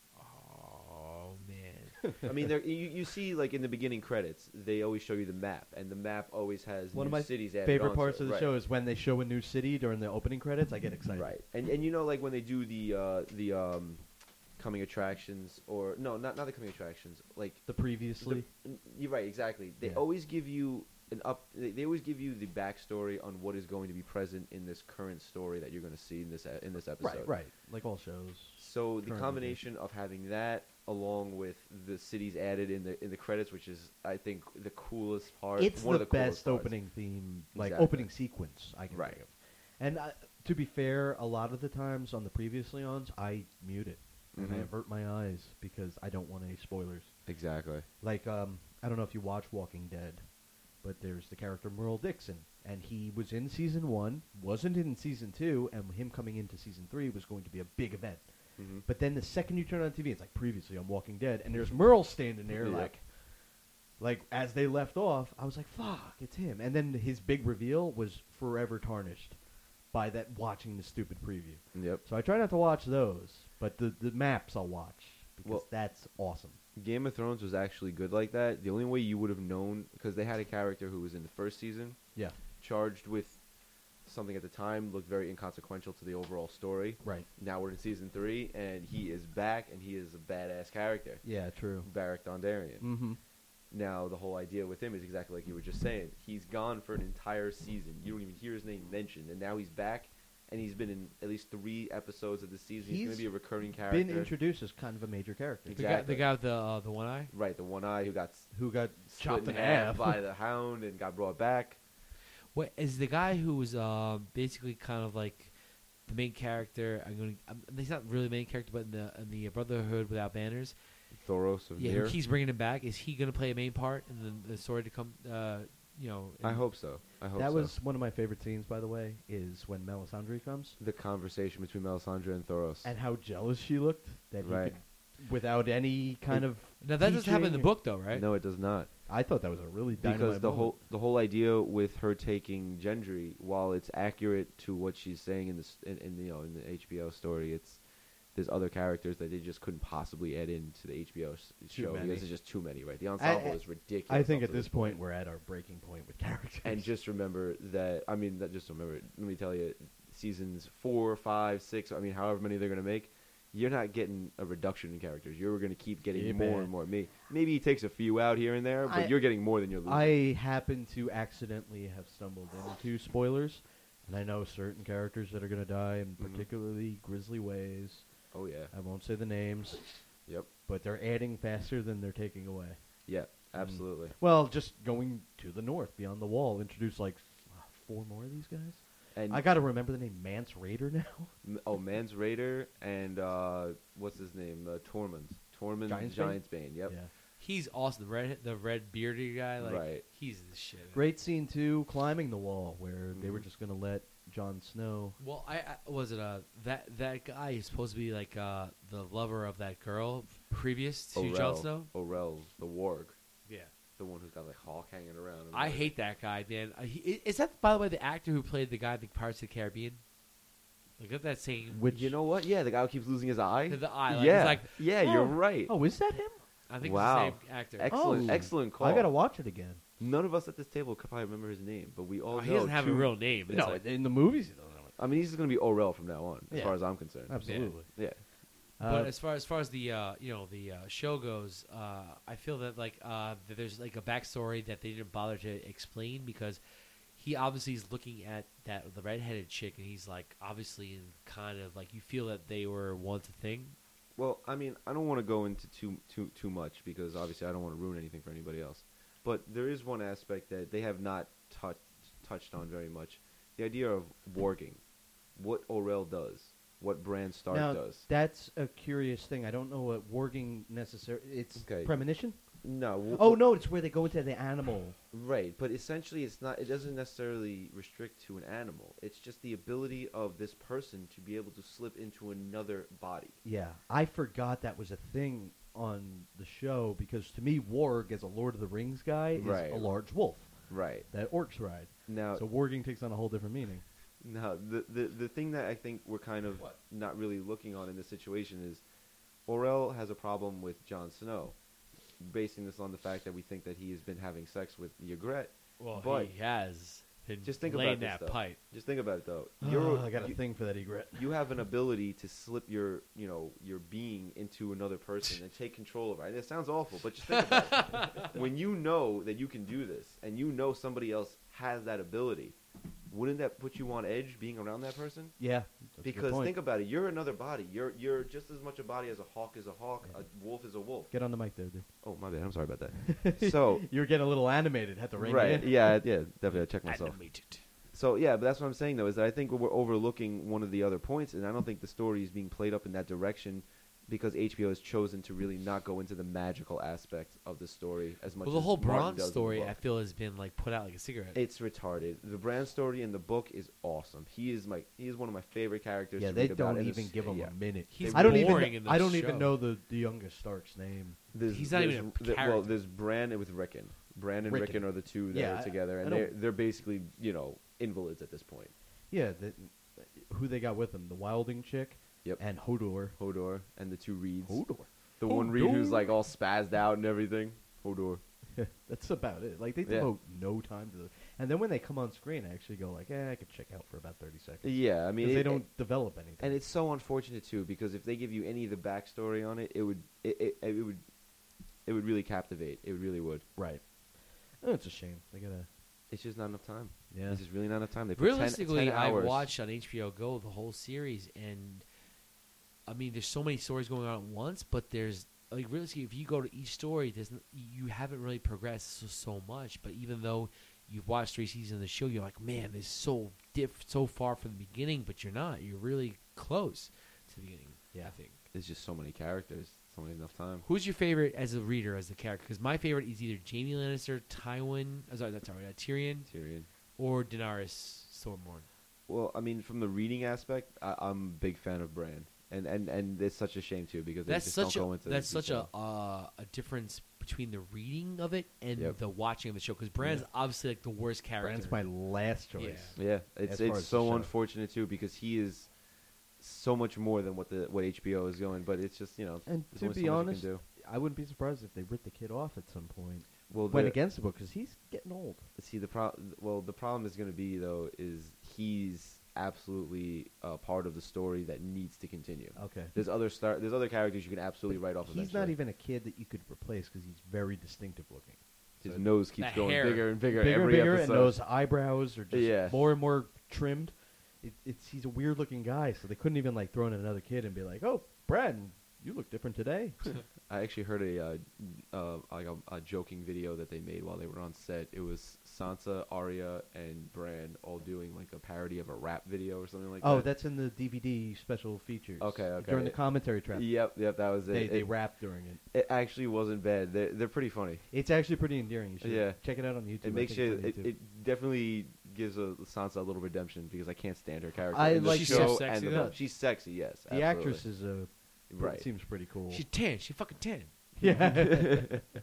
Oh man, I mean, there, you, you see, like in the beginning credits, they always show you the map, and the map always has One of new my cities added favorite onto parts it. of the right. show is when they show a new city during the opening credits. I get excited. Right, and and you know, like when they do the uh, the um, coming attractions, or no, not not the coming attractions, like The previously. the, you're right, exactly. They Yeah. always give you an up. They, they always give you the backstory on what is going to be present in this current story that you're going to see in this e- in this episode. Right, right. Like all shows. So the Currently. combination of having that along with the cities added in the in the credits, which is I think the coolest part. It's one the, of the coolest best parts. opening theme, like Exactly. opening sequence I can Right. think of. And uh, to be fair, a lot of the times on the previously ons, I mute it and I Mhm. avert my eyes because I don't want any spoilers. Exactly. Like, um, I don't know if you watch Walking Dead, but there's the character Merle Dixon, and he was in season one, wasn't in season two, and him coming into season three was going to be a big event. Mhm. But then the second you turn on T V, it's like previously on Walking Dead, and there's Merle standing there, Yeah. like, like as they left off. I was like, "Fuck, it's him!" And then his big reveal was forever tarnished by that watching the stupid preview. Yep. So I try not to watch those, but the the maps I'll watch because Well- that's awesome. Game of Thrones was actually good like that. The only way you would have known, because they had a character who was in the first season, Yeah, charged with something at the time looked very inconsequential to the overall story. right. Now we're in season three, and he is back, and he is a badass character, Yeah, true. Beric Dondarrion. Mm-hmm. Now the whole idea with him is exactly like you were just saying. He's gone for an entire season. You don't even hear his name mentioned, and now he's back, and he's been in at least three episodes of the season. He's, He's going to be a recurring character. Been introduced as kind of a major character. The guy, Exactly. the guy with the uh, the one eye. Right, the one eye who got s- Who got split chopped in in half half. by the Hound and got brought back. What is the guy who was uh, basically kind of like the main character? I'm going. to He's not really the main character, but in the in the Brotherhood Without Banners. Thoros of Yeah, Mir. who keeps bringing him back. Is he going to play a main part in the, the story to come? Uh, you know, I in- hope so. I hope That so. was one of my favorite scenes, by the way, is when Melisandre comes the conversation between Melisandre and Thoros. and how jealous she looked that he Right. could, without any kind It- of. Now that doesn't happen in the teaching- book, though, right? No, it does not. I thought that was a really dynamite Because the moment. whole the whole idea with her taking Gendry, while it's accurate to what she's saying in this in, in you know in the H B O story, it's there's other characters that they just couldn't possibly add into the H B O s- Too show many. because it's just too many. Right, the ensemble I- is ridiculous. I think up at to this point we're at our breaking point with characters. And just remember that. I mean, that just remember. Let me tell you, seasons four, five, six. I mean, however many they're gonna make, you're not getting a reduction in characters. You're gonna keep getting Yeah, more man. and more. May- Maybe he takes a few out here and there, but I- you're getting more than you're losing. I happen to accidentally have stumbled into spoilers, and I know certain characters that are going to die in Mhm. particularly grisly ways. oh yeah. I won't say the names, Yep. but they're adding faster than they're taking away. Yeah. Absolutely. Well, just going to the north, beyond the wall, introduce like f- four more of these guys. And I got to remember the name Mance Raider now. M- oh, Mans Raider and uh, what's his name? Uh, Tormund. Tormund Giantsbane? Giantsbane. Yep. Yeah. He's awesome. The red, the red bearded guy. Like, Right. He's the shit. Great scene too, climbing the wall, where they were Mhm. just going to let Jon Snow. Well, I, I was it uh that that guy is supposed to be like uh the lover of that girl previous to Jon Snow. Orel, the warg, Yeah. the one who's got like hawk hanging around. and I everything. hate that guy, man. Uh, he, i- is that, by the way, the actor who played the guy in the Pirates of the Caribbean? Look at that same. Which You know what? Yeah, the guy who keeps losing his eye. The eye, like, yeah. it's like, yeah, oh, you're right. Oh, is that him? I think Wow. it's the same actor. Excellent, Oh. excellent call. I got to watch it again. None of us at this table could probably remember his name, but we all Oh, know. he doesn't have two- a real name. It's No, like- in the movies he doesn't know it. I mean, he's going to be Orel from now on, as Yeah. far as I'm concerned. Absolutely. Yeah. But Uh, as far as far as the uh, you know the uh, show goes, uh, I feel that like uh, that there's like a backstory that they didn't bother to explain because he obviously is looking at that the redheaded chick and he's like obviously in kind of like you feel that they were once a thing. Well, I mean, I don't want to go into too too too much because obviously I don't want to ruin anything for anybody else. But there is one aspect that they have not touched touched on very much: the idea of warging, what Orel does, what Bran Stark now, does. that's a curious thing. I don't know what warging necessarily. It's Okay. premonition. No. w- Oh no, it's where they go into the animal. Right, but essentially, it's not. It doesn't necessarily restrict to an animal. It's just the ability of this person to be able to slip into another body. Yeah, I forgot that was a thing on the show because to me, warg as a Lord of the Rings guy is Right. a large wolf Right that orcs ride. now, So warging takes on a whole different meaning. now the, the the thing that I think we're kind of not really looking on in this situation is, Orel has a problem with Jon Snow, basing this on the fact that we think that he has been having sex with Ygritte. Well, But- he has been Just think laying about this, that though. pipe. Just think about it though. Oh, You're, I got a you, thing for that egret. you have an ability to slip your, you know, your being into another person and take control of it. And it sounds awful, but just think about it. When you know that you can do this, and you know somebody else has that ability, wouldn't that put you on edge being around that person? Yeah, that's a good Because point. think about it, you're another body. You're you're just as much a body as a hawk is a hawk. A wolf is a wolf. Get on the mic there, dude. Oh my bad, I'm sorry about that. So You were getting a little animated. Had to ring right, it in. yeah, yeah, definitely. I check myself. Animated. So yeah, but that's what I'm saying though is that I think we're overlooking one of the other points, and I don't think the story is being played up in that direction because H B O has chosen to really not go into the magical aspect of the story as much. Well, the as whole Martin Bronze does in the story, book. I feel, has been like put out like a cigarette. It's retarded. The Bran story in the book is awesome. He is my he is one of my favorite characters. Yeah, to they read about don't in even this- give him yeah. a minute. He's I don't even. boring in the I don't show. even know the the youngest Stark's name. There's, He's not even there's- a the- Well, character. there's Bran with Rickon. Bran and Rickon. Rickon are the two that Yeah, are I- together, I and don't- they're they're basically you know invalids at this point. Yeah, the, who they got with them? The Wilding chick. Yep. And Hodor. Hodor and the two Reeds. Hodor. The one Reed who's Hodor. like all spazzed out and everything. Hodor. That's about it. Like they Yeah. devote no time to it. And then when they come on screen, I actually go like, "Eh, I could check out for about thirty seconds." Yeah, I mean Because it- they don't develop anything. and it's so unfortunate too because if they give you any of the backstory on it, it would it, it, it would it would really captivate. It really would. right. Oh, it's a shame. They gotta It's just not enough time. Yeah. It's just really not enough time. They put ten, Realistically, ten I hours. watched on H B O Go the whole series, and I mean, there's so many stories going on at once. But there's like realistically, if you go to each story, there's n- you haven't really progressed so, so much. But even though you've watched three seasons of the show, you're like, man, this is so diff, so far from the beginning. But you're not. You're really close to the beginning. Yeah. I think. There's just so many characters. So many enough time. Who's your favorite as a reader, as the character? Because my favorite is either Jaime Lannister, Tywin, uh, sorry, not Tywin, uh, Tyrion, Tyrion. or Daenerys Stormborn. Well, I mean, from the reading aspect, I, I'm a big fan of Bran, and and and it's such a shame too because they That's just such don't a go into that's such a detail. uh, a difference between the reading of it and Yep. the watching of the show. Because Bran's Yeah. obviously like the worst character. Brand's my last choice. Yeah. Yeah, it's as far it's as the so show. unfortunate too because he is so much more than what the what H B O is going. But it's just you know, And there's to only be so much you honest, can do. I wouldn't be surprised if they ripped the kid off at some point. Well, Went the- against the book because he's getting old. See the pro- well the problem is going to be though is he's absolutely a part of the story that needs to continue. Okay. There's other star- there's other characters you can absolutely write off. He's eventually. not even a kid that you could replace because he's very distinctive looking. His So nose keeps That going hair. bigger and bigger, bigger every and bigger, episode. and those eyebrows are just Yeah. more and more trimmed. It, it's he's a weird looking guy, so they couldn't even like throw in another kid and be like, "Oh, Brad, you look different today." I actually heard a uh, uh, like a, a joking video that they made while they were on set. It was Sansa, Arya, and Bran all doing like a parody of a rap video or something like oh, that. that's in the D V D special features. Okay, okay. During the commentary track, Yep, yep, that was it. they they it, rap during it. it actually wasn't bad. They're, they're pretty funny. It's actually pretty endearing. You should Yeah. check it out on YouTube. It I makes think you. it's on It, YouTube. it definitely gives a Sansa a little redemption because I can't stand her character. I in the like She's show so sexy, and the though. book. She's sexy, yes. the absolutely. actress is a right. seems pretty cool. She's ten. She's fucking ten. Yeah.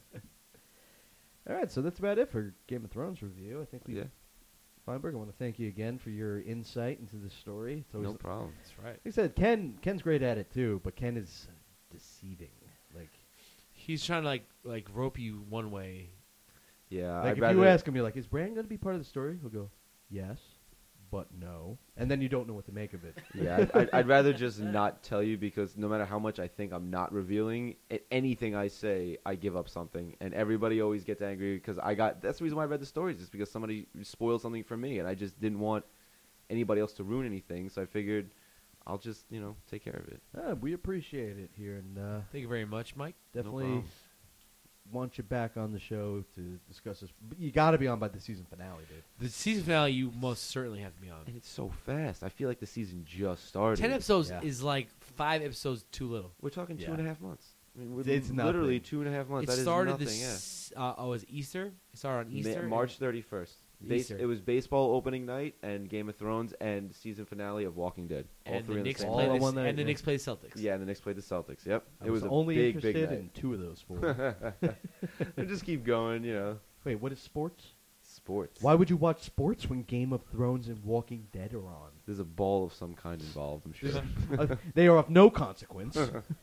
All right, so that's about it for Game of Thrones review. I think we Yeah, Feinberg, I want to thank you again for your insight into this story. It's always, no problem. That's right. like I said, Ken Ken's great at it too, but Ken is deceiving. Like, He's trying to like like rope you one way. Yeah, like I'd if rather, you ask him, you're like, "Is Bran going to be part of the story?" He'll go, "Yes, but no," and then you don't know what to make of it. Yeah, I'd, I'd, I'd rather just not tell you because no matter how much I think I'm not revealing, a- anything I say, I give up something, and everybody always gets angry because I got. That's the reason why I read the stories, is because somebody spoiled something for me, and I just didn't want anybody else to ruin anything. So I figured I'll just you know take care of it. Ah, we appreciate it here, and uh, Thank you very much, Mike. definitely problem. want you back on the show to discuss this. But you got to be on by the season finale, dude. The season finale, you most certainly have to be on. And it's so fast. I feel like the season just started. Ten episodes Yeah. is like five episodes too little. We're talking two Yeah. and a half months. I mean, we're It's literally nothing. two and a half months. It That is started nothing. this. Uh, oh, it was Easter. It started on yeah. Easter. Ma- March thirty-first. Base, Easter. it was baseball opening night and Game of Thrones and season finale of Walking Dead. All and three the on the Knicks same All played night. on the, one night, and the yeah. Knicks played Celtics. Yeah, and the Knicks played the Celtics. Yep, I it was, was, a only big, big interested night. in two of those four. And just keep going, you know. Wait, what is sports? Sports. Why would you watch sports when Game of Thrones and Walking Dead are on? There's a ball of some kind involved, I'm sure. Uh, they are of no consequence.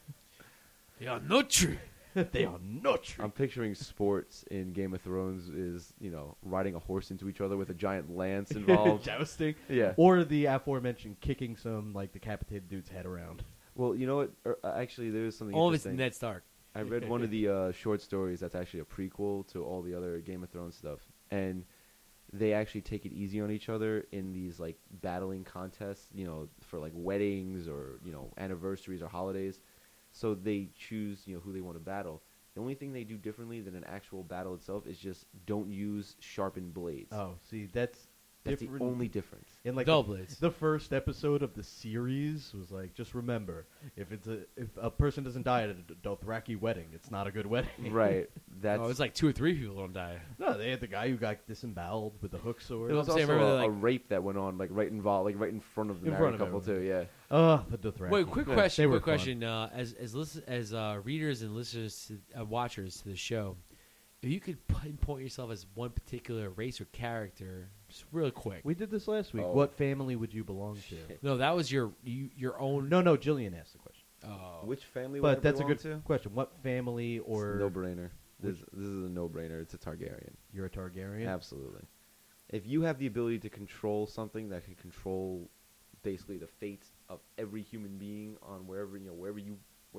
They are not true. they are not true. I'm picturing sports in Game of Thrones is, you know, riding a horse into each other with a giant lance involved. Jousting. Yeah. Or the aforementioned kicking some like decapitated dude's head around. Well, you know what? Er, uh, actually, there's something All of it's interesting. Ned Stark. I read one of the uh, short stories that's actually a prequel to all the other Game of Thrones stuff, and they actually take it easy on each other in these like battling contests, you know, for like weddings or you know anniversaries or holidays. So they choose, you know, who they want to battle. The only thing they do differently than an actual battle itself is just don't use sharpened blades. Oh, see, that's that's different. the only difference. In like Dull the, blades. the first episode of the series was like, just remember, if it's a if a person doesn't die at a D- Dothraki wedding, it's not a good wedding. Right. That's Oh, it's like two or three people don't die. No, they had the guy who got disemboweled with the hook sword. there was I'm saying, also remember a, the, a like- rape that went on, like right involved, like right in front of the In married front of couple too. everyone. Yeah. Ugh, the Dothraki. Wait, quick Yeah. question. They were Quick fun. question. Uh, as as listen, as uh, readers and listeners, to, uh, watchers to the show, if you could pinpoint yourself as one particular race or character, just real quick. We did this last week. Oh. What family would you belong to? No, that was your you, your own. No, no, Jillian asked the question. Oh. Which family would I But that's a belong good to? question. What family or no brainer. This, Which- this is a no brainer. It's a Targaryen. you're a Targaryen? Absolutely. If you have the ability to control something that can control basically the fate of every human being on wherever you know wherever you wherever you are,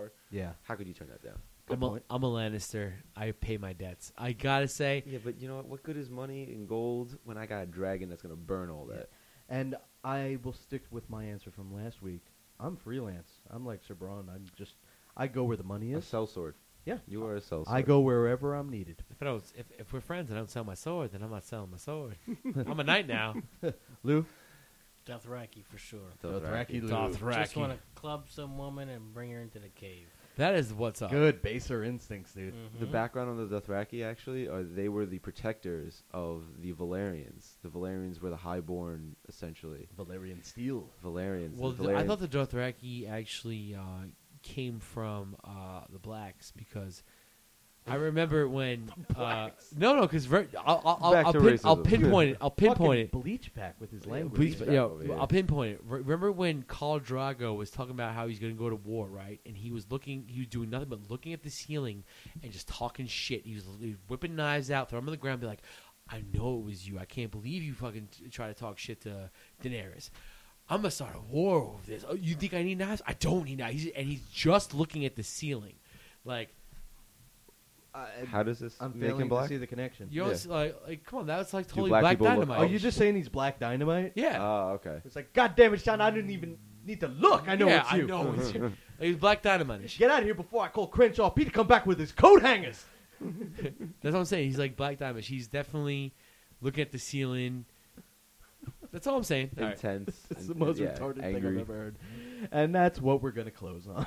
power. Yeah. How could you turn that down? Good I'm a, point. I'm a Lannister. I pay my debts. I gotta say, Yeah, but you know what? What good is money and gold when I got a dragon that's gonna burn all that? And I will stick with my answer from last week. I'm freelance. I'm like Sir Braun. I'm just, I go where the money A is. sellsword. Yeah. You are a sellsword. I go wherever I'm needed. if I don't, if, if we're friends and I don't sell my sword, then I'm not selling my sword. I'm a knight now. Lou? Dothraki for sure. Dothraki Lou. Dothraki. Just want to club some woman and bring her into the cave. That is what's up. Good baser instincts, dude. The Mhm. background on the Dothraki actually are they were the protectors of the Valerians. The Valerians were the highborn, essentially. Valerian steel. Valerians. Well, the th- I Valerians- thought the Dothraki actually uh, came from uh, the blacks because I remember when uh, no, no, because I'll, I'll, I'll, Back I'll, to pin, I'll racism. pinpoint it. I'll pinpoint Fucking it. Bleach back with his Yeah, language. Please, back you know, over here. I'll pinpoint it. Re- remember when Khal Drago was talking about how he's going to go to war, right? And he was looking, he was doing nothing but looking at the ceiling and just talking shit. He was, he was whipping knives out, throwing them on the ground, be like, "I know it was you. I can't believe you fucking t- try to talk shit to Daenerys. I'm gonna start a war over this. Oh, you think I need knives? I don't need knives." He's, and he's just looking at the ceiling, like I, How does this I'm make him failing black? to see the connection. you know, Yeah. it's like, like come on, that's like Do totally black Black, people look- Dynamite. Are you just saying he's Black Dynamite? yeah? Oh, okay. It's like, God damn it, Sean, I didn't even need to look. I know yeah, it's you. I know it's you. Like, he's Black Dynamite. and shit. Get out of here before I call Crenshaw Pete to come back with his coat hangers. That's what I'm saying. He's like Black Diamond. He's definitely looking at the ceiling. That's all I'm saying. All right. Intense. It's the and- most yeah, retarded angry. thing I've ever heard. And that's what we're going to close on.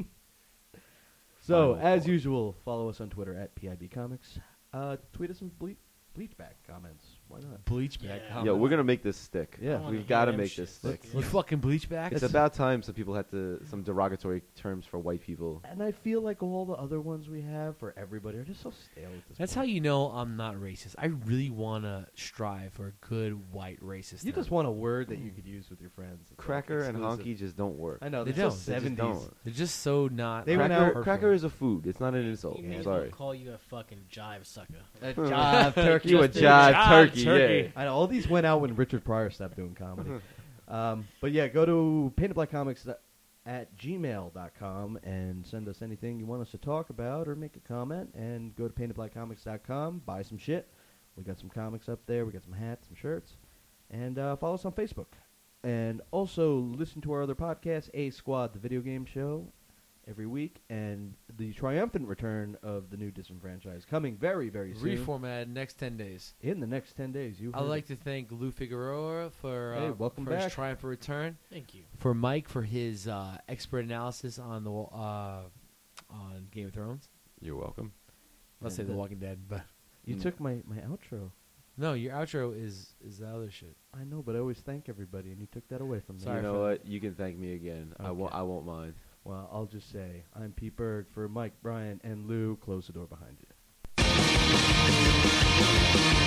So, Final as thought. usual, follow us on Twitter at P I B Comics. Uh, tweet us some ble- Bleachback comments. Why not? Bleach back. Yeah. Yo, we're gonna make this stick. Yeah. I wanna We've hear got to them make shit. this stick. Let's- You fucking bleach back. It's about time some people had to some derogatory terms for white people. And I feel like all the other ones we have for everybody are just so stale at this That's how point. you know I'm not racist. I really want to strive for a good white racist. You term. just want a word that you could use with your friends. It's like Cracker and exclusive. honky just don't work. I know, They they're don't. so They just seventies. don't. They're just so not. They went Cracker, out- cracker is a food. It's not an insult. You I'm may as sorry. well call you a fucking jive sucker. A jive turkey. You a Just jive jive turkey, turkey. I know, all these went out when Richard Pryor stopped doing comedy. um, but yeah, go to painted black comics at gmail dot com and send us anything you want us to talk about or make a comment. And go to painted black comics dot com, buy some shit. We got some comics up there. We got some hats, some shirts. And uh, follow us on Facebook. And also listen to our other podcast, A Squad, the video game show, every week. And the triumphant return of the new Disenfranchised coming very, very soon. Reformat next ten days. In the next ten days. You I'd like to thank Lou Figueroa for uh, Hey, welcome for back. his triumphant return. Thank you. For Mike for his uh, expert analysis on the uh, on Game of Thrones. You're welcome. Let's say And, The uh, Walking Dead, but You Mm. took my, my outro. no, your outro is is the other shit. I know, but I always thank everybody, and you took that away from me. Sorry you for know that. what? You can thank me again. I won't. Okay. I won't mind. Well, I'll just say I'm Pete Berg for Mike, Brian, and Lou. Close the door behind you.